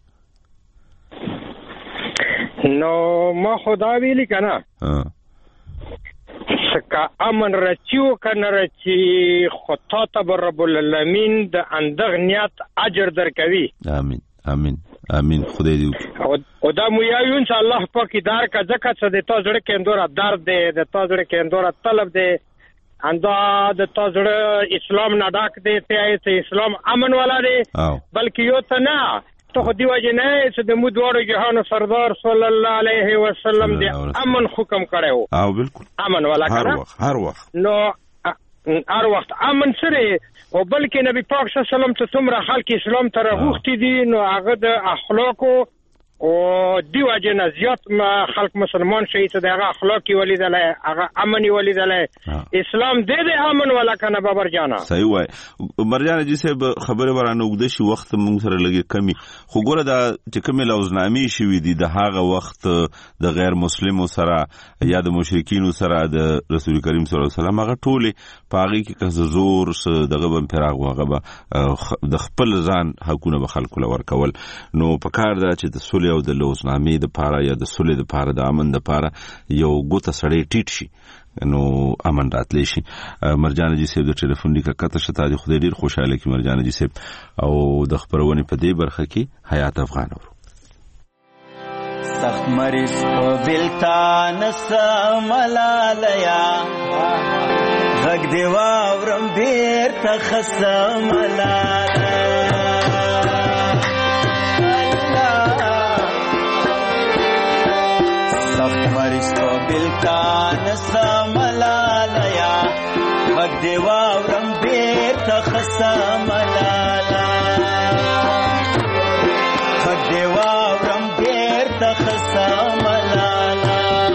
نو ما خو دا ویلي که نه که امن رچي و که نه رچي خو تا ته به رب العالمین د اندغ نیت اجر درکوي امین امین امین خدای دې او دا مو یو انشاء الله پاک دار کا ځکه چې د تا زړه کې اندوره درد دی د تا زړه کې اندوره طلب دی اندا د تا زړه اسلام نه ډاک دی ته اسلام امن والا دی بلکې یو ته نه ته خو دی وجه نه چې د مو دوړو جهان سردار صلی الله علیه وسلم دی امن حکم کړو او بالکل امن والا هر وخت هر وخت نو هر وخت امن سره او بلکې نبی پاک صلی الله علیه وسلم ته څومره خلک اسلام ته راغوښتي دي نو هغه د اخلاقو او دی وجه نه زیات خلک مسلمان شي چې دغه اخلاق ولیدل هغه امن ولیدل اسلام دې دې امن ولا کنه بابر جانا صحیح وای مرجان حاجي صاحب خبره ورانه وګد شي وخت مونږ سره لګي کمی خو ګوره دا چې کوم لوزنامې شوې دي د هغه وخت د غیر مسلمو سره یا د مشرکینو سره د رسول کریم صلی الله علیه وسلم هغه ټوله پاغي کې که زور دغه بم فراغ وغه د خپل ځان حقونه به خلکو لور کول نو پکار دا چې د سولې او د لوزنامې د پاره یا د سولې د پاره د امن د پاره یو ګوته سړی ټیټ شي نو امن راتلی شي مرجان حاجي صاحب د ټلیفون لیکه کته شته د خدای ډیر خوشاله کی مرجان حاجي صاحب او د خبرونه په دې برخه کې حیات افغان ورو سخت مریض په بلتان سملالیا غږ دی واورم بیرته خسملاله سخت مریض په بلتان سملالیا غږ دی واورم بیرته خسملاله غږ دی واورم بیرته خسملاله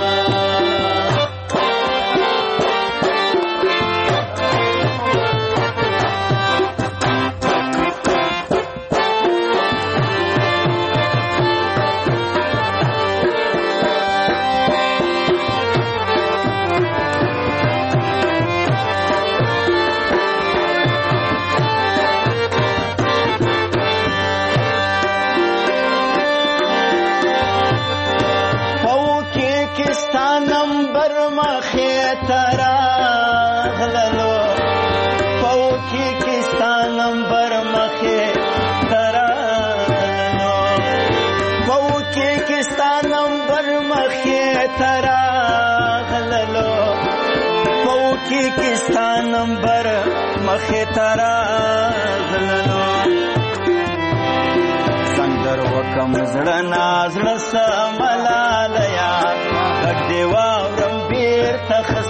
کستا نمبر مخه ترا غلنو څنګه سندر وکم زړه نازړه سملالیا غږ دی واورم بیرته ښه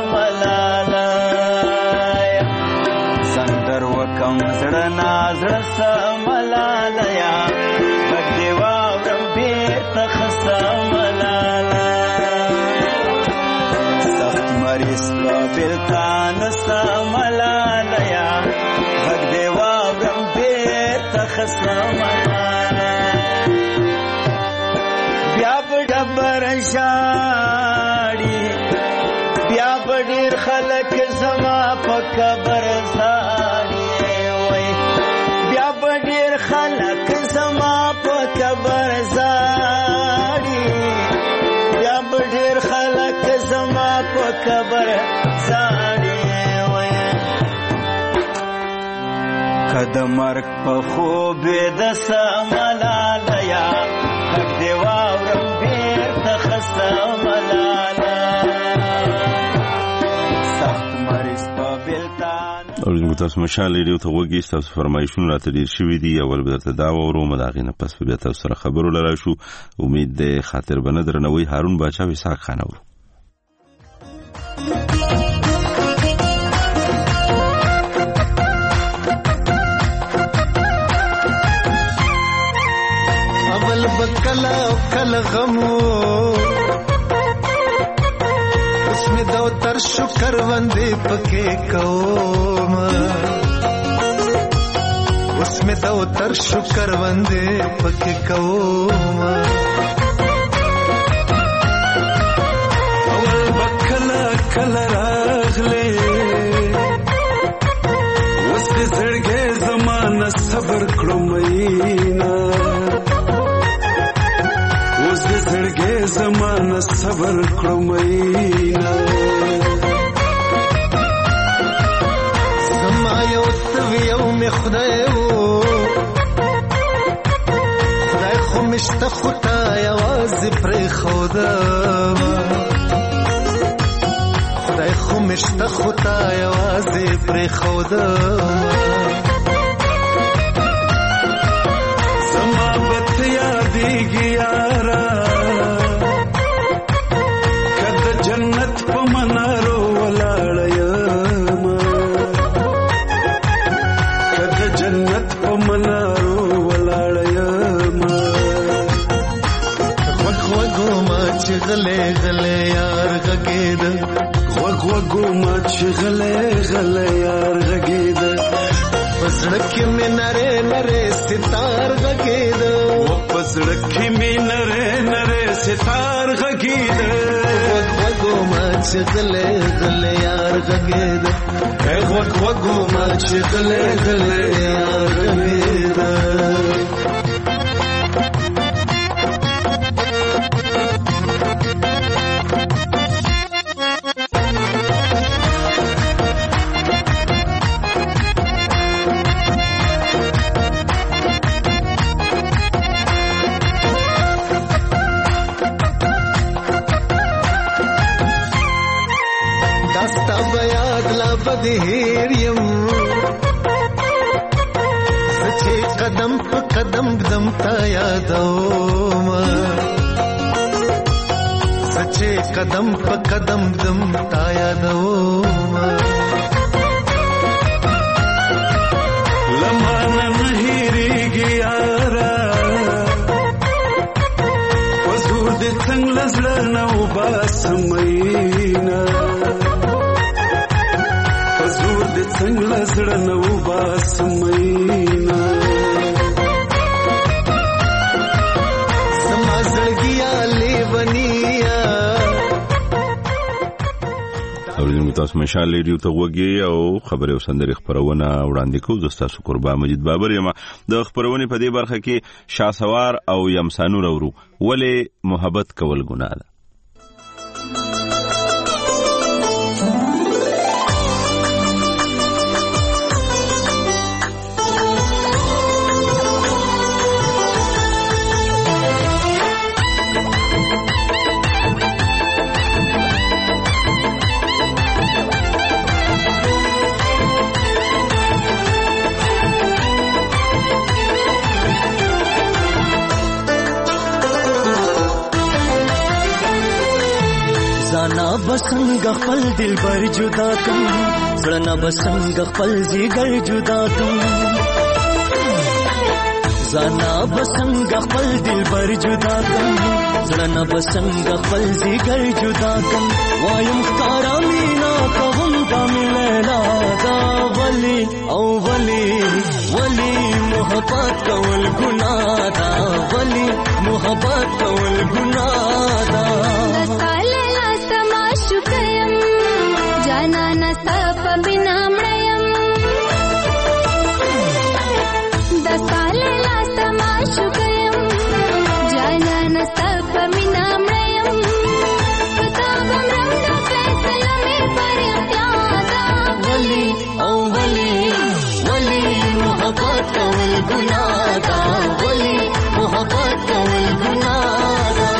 سملالیا سندر وکم زړه نازړه سملالیا غږ دی واورم بیرته ښه سملالیا سخت مریض په بېلتان سملالیا غږ دی واورم بیرته ښه سملالیا بیا به ډبر ژاړي بیا به ډېر خلک زما په قبر ژاړي وای بیا به ډېر خلک زما په قبر ژاړي بیا به ډېر خلک زما په قبر ژاړي وای که د مرګ په خوب د سملالیا غږ دی واورم بیرته ښه سملاله سخت مریض په بېلتان اورېدونکو تاسو مشال ریډیو ته غوږ یاست. تاسو فرمایشونه راته ډېر شوي دي. اول به درته دا واورو د هغې نه پس به بیا تاسو سره خبرو له راشو. امید دی خاطر به نه درنوی هارون باچا او اسحاق خان اورو. اول بکلا کل غمو اس میں دو تر شکر وندے پکے کوم اس میں دو تر شکر وندے پکے کوم اول بکلا کل راغلے اس دے زړګې زمانہ صبر کړو مینا زړګې زمانه صبر کړو مینا زما یو سوي یو می خدای وو خدای خو مشته خدا یوازې پرې خوده خدای خو مشته خدا یوازې پرې خوده زما بت یادېږي یارا جنت په منارو ولاړ یم کده جنت په منارو ولاړ یم وګ وګو ما چې غلې غلې یار غګید وګ وګو ما چې غلې غلې یار غګید پسړکې مې نره نره ستار غګید و پسړکې مې نره نره ستار غګید ما چې غلې غلې یار غګید اے وګ وګو ما چې غلې غلې یار غګید بدهیر یم سچے قدم پا قدم دم تا یادوم سچے قدم پا قدم دم تا یادوم لمانا نهیریگی یارا وزور دی تنگ لزلنو باسمینا زور دې څنګه زړه نو باسمینا سما زړګیا لیونیا اورېدونکو تاسو مشال ریډیو ته غوږ او خبرې او سندرې خپرونه وړاندې کوو. زه ستاسو قربا مجید بابر یم. د خپرونې په دې برخه کې شاسوار او یمسانور اورو. ولې محبت کول ګناه ده؟ زانا بسنگ خپل دل بر جدا کم زړه بسنگ خپل زیګر جدا کم زانا بسنگ خپل دل بر جدا کم زړه بسنگ خپل زیګر جدا کم وایم ښکارا مینا کوم دا ملیلا دا ولی او ولی ولی محبت کول ګناه دا ولی محبت کول ګناه دا کاله لاس تماشو کيم جانا نستا په بنا مړیم د کاله لاس تماشو کيم جانا نستا په بنا مړیم پتا غمرم د فیصله می پر یادا ولی او ولی ولی محبت کول ګناه دا ولی محبت کول ګناه دا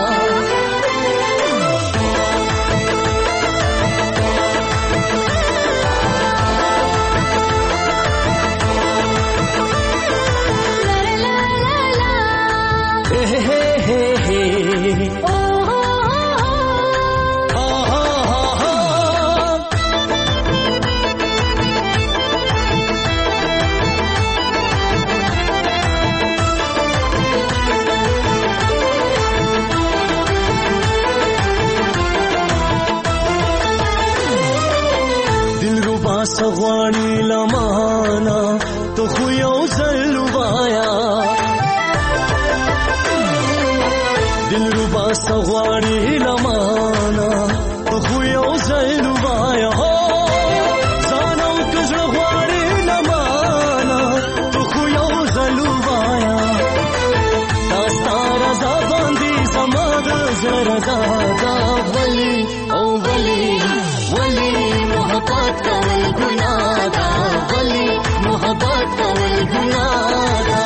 سغوانی لمانا تو خو یو زل وایا دل ربا سغوانی لمانا تو خو یو زل وایا زانو کزړه غوانی لمانا تو خو یو زل وایا داستا رضا باندې زما د زړه دا ولی او ولی ولی محبت کول ګناه دا ولی محبت کول ګناه دا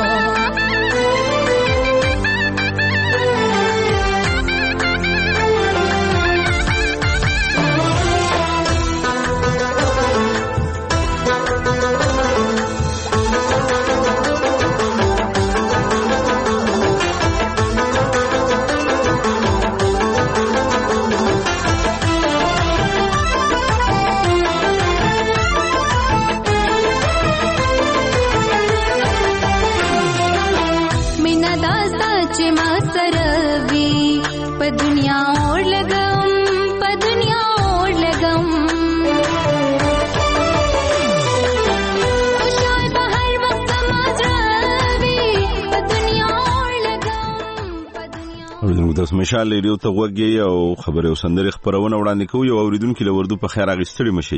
د مشال ریډیو ته وګي او خبره او سندري خبرونه وړاندې کوي او اوریدونکو له وردو په خیر اغستړي مشي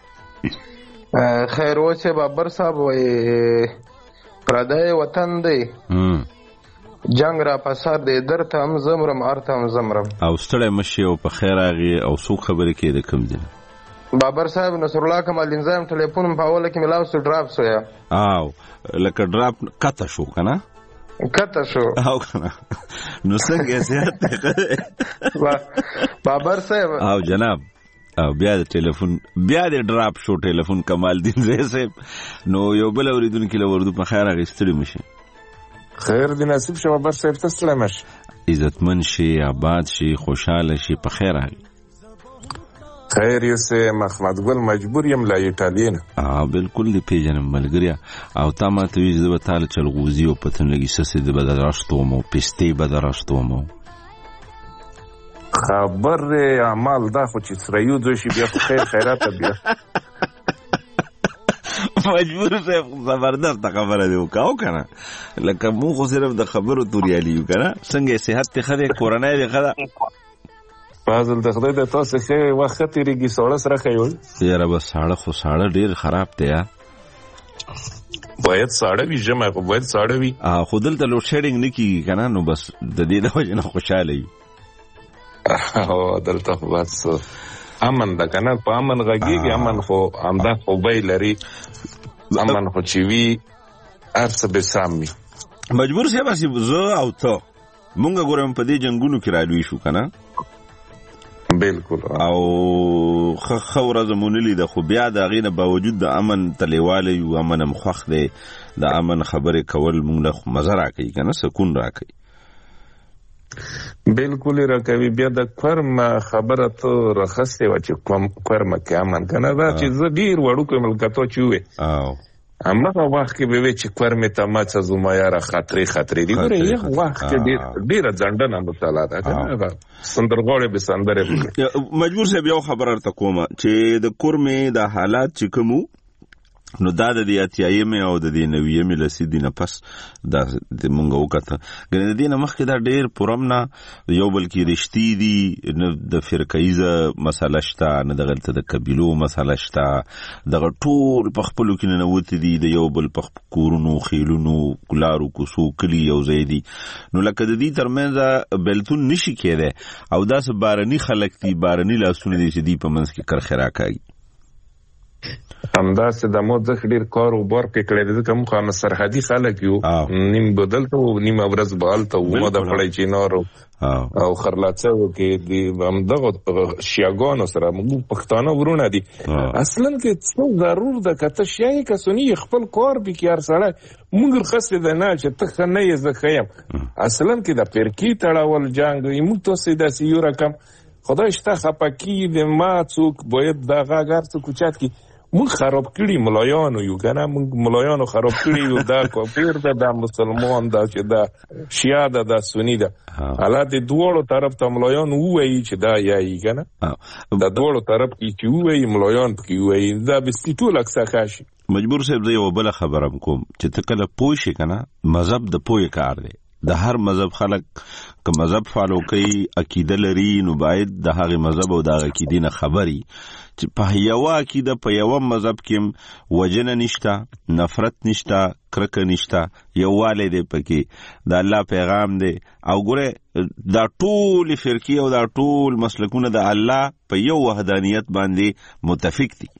خیر اوسه بابر صاحب وای پردای وطن دی جنگ را پسار دی درته هم زمرم ارته هم زمرم او ستړی مشي او په خیر اغي او څو خبرې کې د کم دي بابر صاحب نصر الله کمال نظام ټلیفون په اوله کې ملاو سو ډراپ سویا او لکه ډراپ کته شو کنه کته شو او کنه نو څنګه زیات بابر صاحب او جناب او بیا د ټلیفون بیا د ډراپ شو ټلیفون کمال دین زه صاحب نو یو بل اوریدونکو له وردو په خیر اغستړي مشي خیر دی نصیب شو بابر صاحب تسلیم شي عزتمن شي آباد شي خوشاله شي په خیر اغي خیر یو سه محمد ګل مجبور یم لا ایټالین اه بالکل دی پیژنم ملګریا او تا ما ته ویل زه تعالی چلغوزی او پتن لګی سسې د بدراشتو مو پستی بدراشتو مو خبر اعمال دا خو چې سریو دوی شي بیا خیر خیرات بیا مجبور صاحب زبردست خبره دی وکاو کنه لکه مو خو صرف د خبرو توریالی یو کنه څنګه صحت ته خره کورنۍ دی خره فاضل د خدای د تاسو ښه وخت تیریږي سوړ سره خیول یاره بس ساړه خو ساړه ډیر خراب دی یا باید ساړه وي جمع خو باید ساړه وي ا خو دلته لوډ شیډینګ نکي کنه نو بس د دې د وجه نه خوشاله وي او دلته بس امن د کنه په امن غږیږي امن خو امدا خو به لري امن خو چې وی ارڅ به سامي مجبور سی بس زه او ته مونږ ګورم په دې جنگونو کې راډوي شو کنه بالکل او خو زمونلی د خو بیا د غینه باوجود د امن تلیواله یو امن مخخ دی د امن خبره کول مونږ له مزه راکې کنه سکون راکې بالکل راکوي. بیا د کورم خبره ته رخصتې وه چې کوم کورمه کې امن که نه دا چې زه ډېر وړوکی ملکتو چې ووې همغه وخت کې به وې چې کورمې ته مچه زما یاره خطرې خطرې دي. ګوره یو وخت کې ډېره ځنډنه مطالعه ده که نه سندرغاړې به سندرې. مجبور صاحب یو خبره درته کومه چې د کورمې د حالات چې کوم نو دا د دې اتیایمې او د دې نویمې لسیدې نه پس دا مونږ وکته ګنې د دې نه مخکې دا ډېر پرم نه یو بل کې رشتې دي نه د فرقهیزه مسله شته نه دغلته د قبیلو مسله شته دغه ټول په خپلو کې ننوتې دي د یو بل په کورونو خیلونو لارو کوڅو کلي یو ځای دي نو لکه د دې ترمنځ بېلتون نشي کېدی او داسې بارني خلک دي بارني لاسونه دي چې دي په منځ کې کرښې راکاږي. همداسې د مو ځکه ډېر کار و بار پې کړی دی ځکه موږ هم سرحدي خلک یو نیم به دلته وو نیمه ورځ به هلته وو ما د پړی چینار او خرلاڅو کې د همدغو شیاګانو سره موږ پښتانه ورونه دي اصلا کې څه ضرور ده که ته شیایې که سني خپل کار پې کې هر سړی موږ رخصتې ده نه چې ته ښه نه یې زه ښه یم اصلا کې د فرقې تړول جنګ موږ تاسې داسې یو رقم خدای شته خفه کېږي ما څوک باید دغه هر څه کوچت کړي موږ خراب کړي ملایانو یو که نه موږ ملایانو خراب کړي یو دا کافر ده دا مسلمان ده چې دا شیعه ده دا سني ده حالات دواړو طرف ته ملایان ووایي چې دا یایي که نه دا دواړو طرف کې چې ووایي ملایان پکې ووایي دا بستي ټول اکثر ښه شي. مجبور صاحب زه یوه بله خبره م کوم چې ته کله پوه شې که نه مذهب د پوهې کار دی د هر مذهب خلک که مذهب فالو کوي عقیده لري نو باید د هغې مذهب او د هغه عقیدې نه خبري چې په یوه عقیده په یوه مذهب کې وجنه نشته نفرت نشته کرکه نشته یووالی دی پکې د الله پیغام دی او ګوره دا ټولې فرقې او دا ټول مسلکونه د الله په یو وحدانیت باندې متفق دي.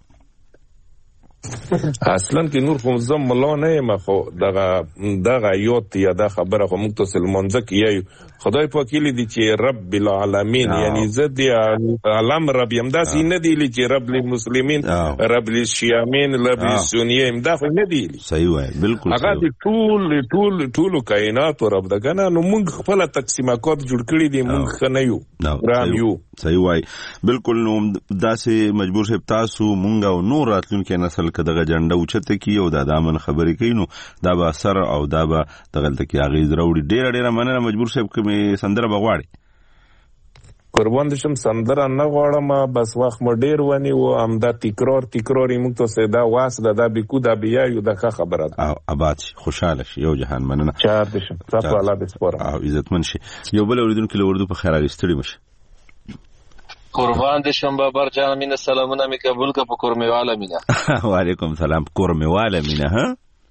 اصلا کې نور خو زه ملا نه یم خو دغه دغه یاد یا دا خبره خو موږ تاسې لمانځه کې یایو خدای پاک ویلي دي چې رب العالمین یعنی زه د عالم رب یم داسې نه دی ویلي چې رب للمسلمین رب للشیامین رب للسنیین دا خو نه دی ویلي صحیح وایي بالکل هغه د ټول ټول ټولو کائناتو رب ده که نه نو موږ خپله تقسیمات جوړ کړي دي موږ ښه نه یو ګران یو صحیح وایي بالکل. نو داسې مجبور صاحب تاسو مونږ او نور راتلونکي نسل که دغه جنډه اوچته کړي او دا د امن خبرې کوي نو دا به اثر او دا به دغلته کې اغېز راوړي. ډېره ډېره مننه مجبور صاحب که مې سندره به غواړې قربان دې شم سندره نه غواړم بس وخت مو ډېر ونیو همدا تکرار تکرار یې موږ تاسې دا واس ده دا بیکو دا بیایو دا ښه خبره ده. اباد شي خوشحاله شي یو جهان مننه چار دې شم ستاسو الله دې سپاره او عزتمن شي. یو بل اورېدونکي له اردو په خیر راغستړي مشه قربان دې شم بابر جان مینه سلامونه مې قبول که په کورمېواله مینه. وعلیکم سلام کورمېواله مینه ها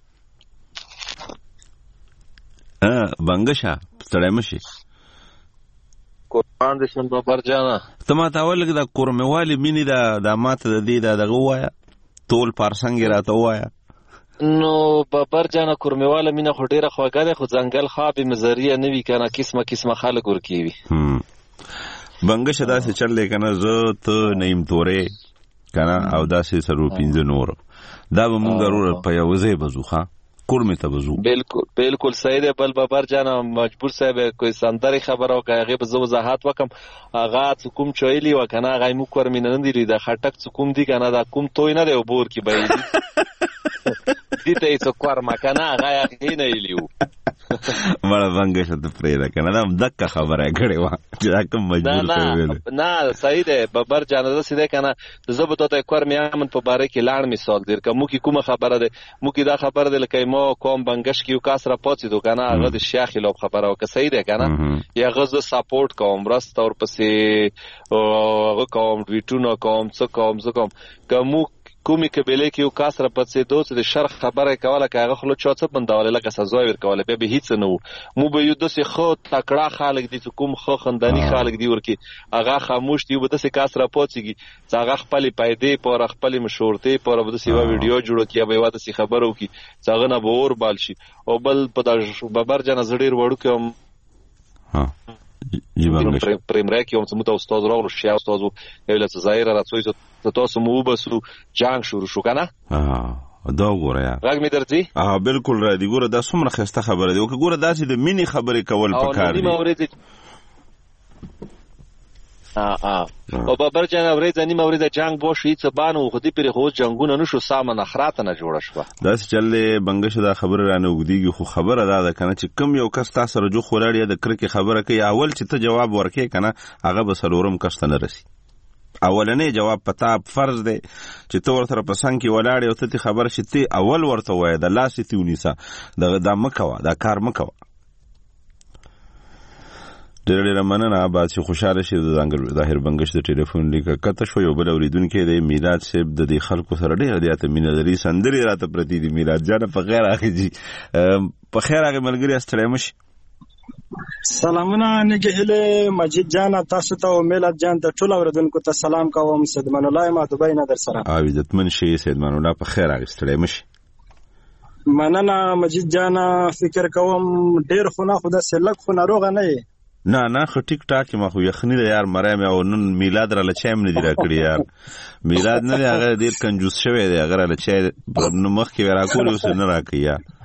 ها بنګشه ستړی مشي قربان دې شم بابر جانه ته ما ته اول د کورمېوالې مینې دا دا ماته د دې دا دغه ووایه ټول پارسنګ یې راته ووایه. نو بابر جانه کورمېواله مینه خو ډېره خوږه ده خو ځنګل خواب مزریه نه وي که نه قسمه قسمه خلک ورکې وي. بنګشه داسې چل دی که نه زه ته نیم تورې که نه او داسې څلور پنځه نور دا به مونږ ضرور په یوه ځای به ځو ښه کورمې ته به ځو. بالکل بالکل صحیح دی. بل بابر جانه مجبور صاحب کوئی سندرې خبره وکړه هغې به زه وضاحت وکړم هغه څه کوم چې ویلي وه که نه هغه یې موږ کورمې نه دي د خټک څه کوم دي که نه دا کوم توی نه دی او بور کې به یې دي ته یې څه کورمه که نه هغه یې هغې نه ویلي وو مړه بنګشه ته پرېږده که نه دا هم دقه خبره یې کړې وه چې دا کوم مجبور ته یې ویلی نه صحیح دی ببر جانه داسې دی که نه زه به تا ته کورمې امن په باره کې لاړ مثال در که موږ کومه خبره دی موږ دا خبره دی لکه ما کوم بنګش کې یو کس را پاڅېدو که نه هغه د شیا خلاف خبره وه که صحیح دی که نه یا هغه زه سپورټ کوم مرسته ورپسې هغه کوم ټویټونه کوم څه کوم څه کوم که موږ کومې قبیلې کې یو کس را پڅېدو چې د شر خبره یې کوله که هغه خوله چا څه بندولې لکه سزا یې ورکوله بیا به هېڅ نه وو موږ به یو داسې ښه تکړه خلک دي چې کوم ښه خنداني خلک دي ورکې هغه خاموش دي یو به داسې کس را پاڅېږي چې هغه خپلې پیدې پاره خپلې مشهورتۍ پاره به داسې یوه ویډیو جوړه کړي یا به یوه داسې خبره وکړي چې هغه نه به اور بال شي او بل په دغه ببر جانه زه ډېر وړوکی وم پریمری کې وم چې موږ ته استاد راغلو شیا استاد وو یو له ظاهره راڅوی چې تاسو مو وبسو جنګ شروع شو که نه دا وګوره یا غږ مې درځي بالکل را دي ګوره دا څومره ښایسته خبره دی او که ګوره داسې د مینې خبرې کول پکار دي اه او بابر جان اورې ځنی مورې د جنگ بو شي څه بانو خو دې پرې خو جنگونه نشو سامانه خراته نه جوړ شو داس چلې بنگش دا خبر رانه وګدیږي خو خبره دا ده کنه چې کم یو کس تاسو رجو خوراړی د کرکه خبره کوي اول چې ته جواب ورکې کنه هغه به سلورم کس نه رسی اولنې جواب پتا فرض دی چې تو ورته پسند کې ولاړ یو ته خبر شته اول ورته وای د لاسې تونیسا د د مکوا دا کار مکوا ډېر ډېر مننه بعد چې خوشاله شي د ځنګل ظاهر بنگش د ټلیفون لیکه کته شو یو بل اوریدونکو د میلاد صاحب د دې خلکو سره ډېر زیاته مینه لري سندري راته پرتی دي میلاد جان په خیر اخیږي په خیر هغه ملګری استړی مش سلامونه نګهله مجید جان تاسو ته او میلاد جان د ټول اوریدونکو ته سلام کوم سیدمن الله ما دوبای نه در سره او عزتمن شي سیدمن الله په خیر هغه استړی مش مننه مجید جان فکر کوم ډېر خونه خدا سلک خونه روغه نه نه نه خو ټیک ټاک ما خو یخنی د یار مرام او نن میلاد را لچایم نه دی را کړی یار میلاد نه هغه ډیر کنجوس شوی دی هغه لچای نو مخ کې ورا کول اوس نه را کوي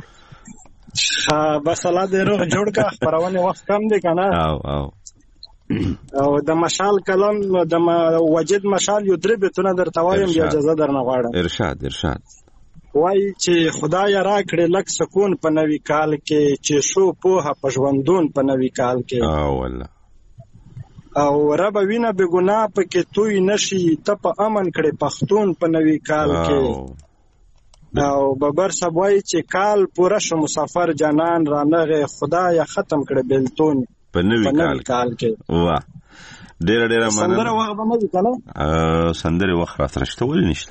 ها بس الله دې روغ جوړ کا خبرونه وخت کم دی کنه او او او د مشال کلام د وجد مشال یو درې بتونه درته وایم بیا اجازه درنه غواړم ارشاد ارشاد وای چې خدای را کړې لک سکون په نوي کال کې چې شو په پښوندون په نوي کال کې او والله او رب وینه به ګناه پکې توي نشي ته په امن کړې پښتون په نوي کال کې او ببر سبوي چې کال پوره شو مسافر جانان رانغه خدای ختم کړې بلتون په نوي کال کې واه ډېر ډېر مننه سندره وخت باندې کنه سندره وخت راترشته ولې نشته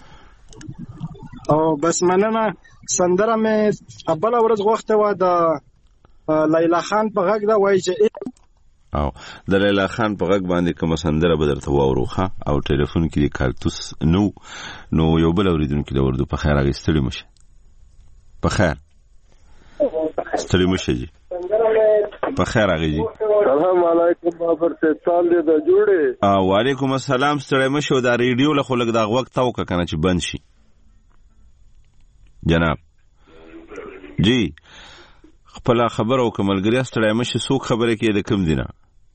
او بس مننه سندره مې ابل ورځ غوښته و د لیلا خان په غږ دا وایي چې او د لیلا خان په غږ باندې کوم سندره به درته واوروخه او ټلیفون کې د کارتوس نو نو یو بل اوریدونکو د وردو په خیر هغه ستړي مشه په خیر ستړي مشه جی په خیر هغه جی السلام علیکم بابر سے سال دې د جوړه او وعلیکم السلام ستړي مشه دا ریډیو له خلک دا وخت توک کنه چې بند شي جناب جی خپل خبر او کملګری استړای مشه سوق خبره کې د کم دینه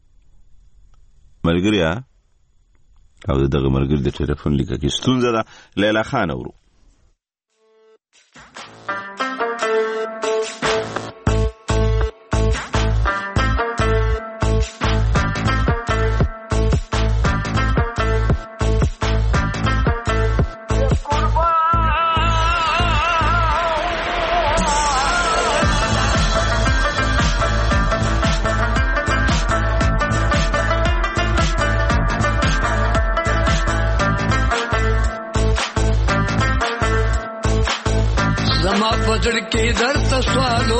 ملګری او دغه ملګری د ټلیفون لیکه کې ستونزه ده لیلا خان اورو بدر के दर तस्वालो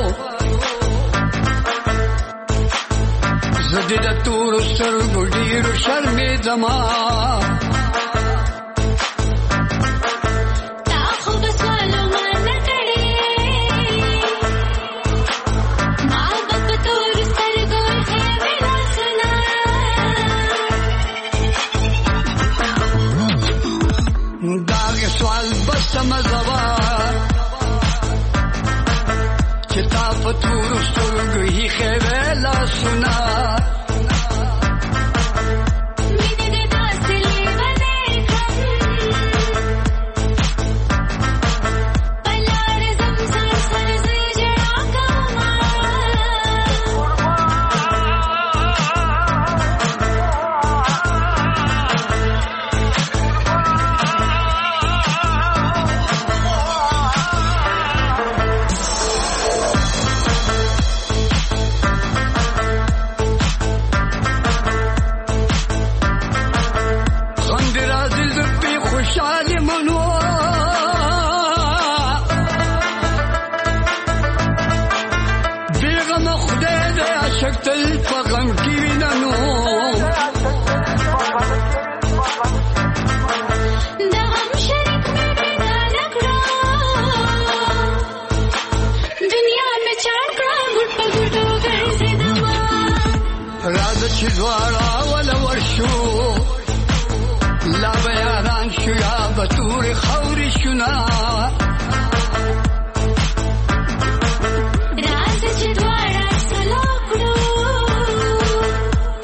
जदीद तूर सर गुडीर शर्मे जमा दाग सवाल बस समझवा فتور سترګې خېلا سنا مینه دې داسې لیونه کړم بلار زمزم سر زجړا کما شدوارا ولا ورشو لا بياران شو يا بطور خوري شنا راز شدوارا سلوكلو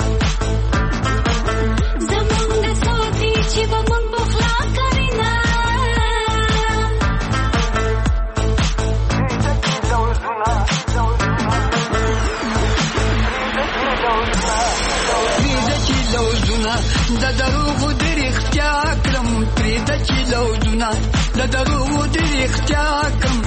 لوزونه د دروغو د رښتیا کړم پرېږده چې لوزونه د دروغو د رښتیا کړم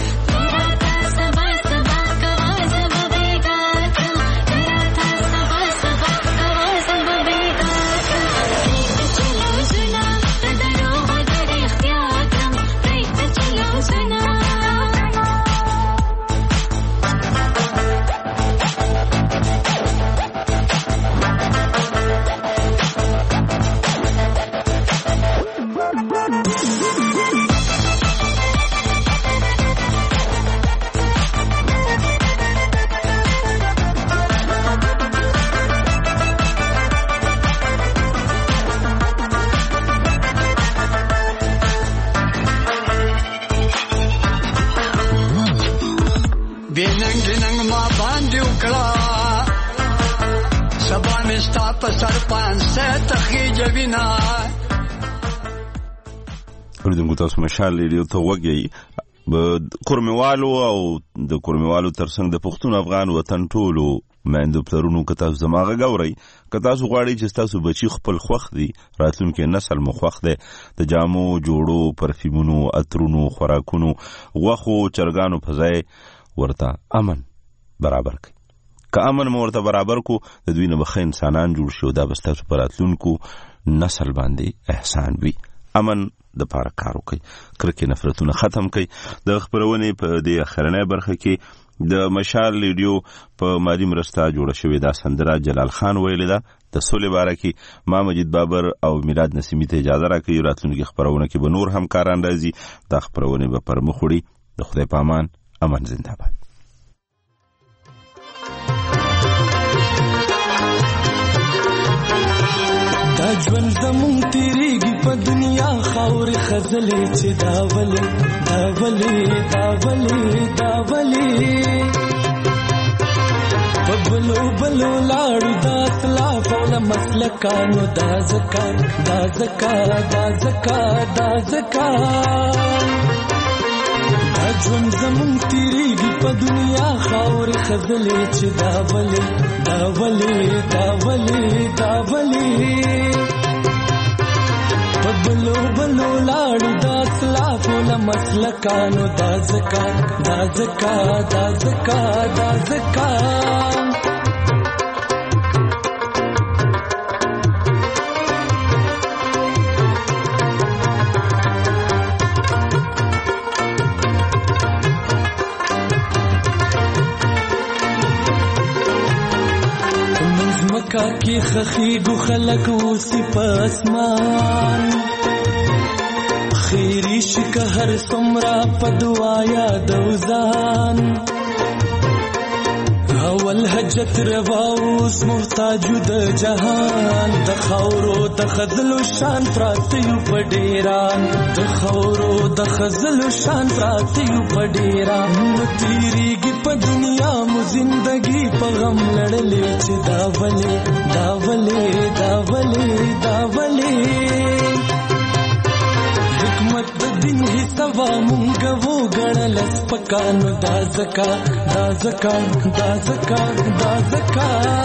اوریدونکو تاسو مشال ریډیو ته وګورئ کورمیوالو او د کورمیوالو ترڅنګ د پښتون افغان وطن ټولو میندو پلرونو که تاسو زما غږ اورئ که تاسو غواړئ چې تاسو بچي خپل خوښ دي راتلونکي نسل مو خوښ دی د جامو جوړو پرفیومونو عطرونو خوراکونو غوښو چرګانو په ځای ورته امن برابر کړئ که امن مو ورته برابر کو د دوی نه به ښه انسانان جوړ شي او دا به ستاسو په راتلونکو نسل باندې احسان وي امن د پاره کار وکړئ کرکې نفرتونه ختم کړئ د خپرونې په دې اخرنۍ برخه کې د مشال ریډیو په مالي مرسته جوړه شوې دا سندره جلال خان ویلې ده د سولې باره کې ما مجید بابر او میلاد نسیمی ته اجازه راکوي راتلونکي خپرونه کې به نور همکاران راځي دا خپرونه به پر مخ وړي د خدای په امان امن زنده باد دا ژوند زمون تیریږي په دنیا خاورې خزلې چې دا ولې دا ولې دا ولې دا ولې په بلو بلو لاړو دا اطلاف او له مسلکانو دا زکا دا زکا دا زکا دا زکا دا ژوند زمون تیریږي په دنیا خاورې خزلې چې دا ولې دا ولې دا ولې دا ولې بلو بلو لاړو دا اطلافو له مسلکانو دا زکا دا زکا دا زکا دا زکا مزمکا کی خخیگو خلقو سی پاسمان خیری شکه هر سمرا پدوا یاد وزان اول حجت رواوس محتاج د جهان د خاورو د خذلو شان پراتیو پډیران د خاورو د خذلو شان پراتیو پډیران تیریږي په دنیا مو زندگی په غم لړلې چې دا ولې دا ولې دا ولې دا ولې حکمت د دین هي سوا مونږ وو غړل سپکانو دا زکا دا زکا دا زکا دا زکا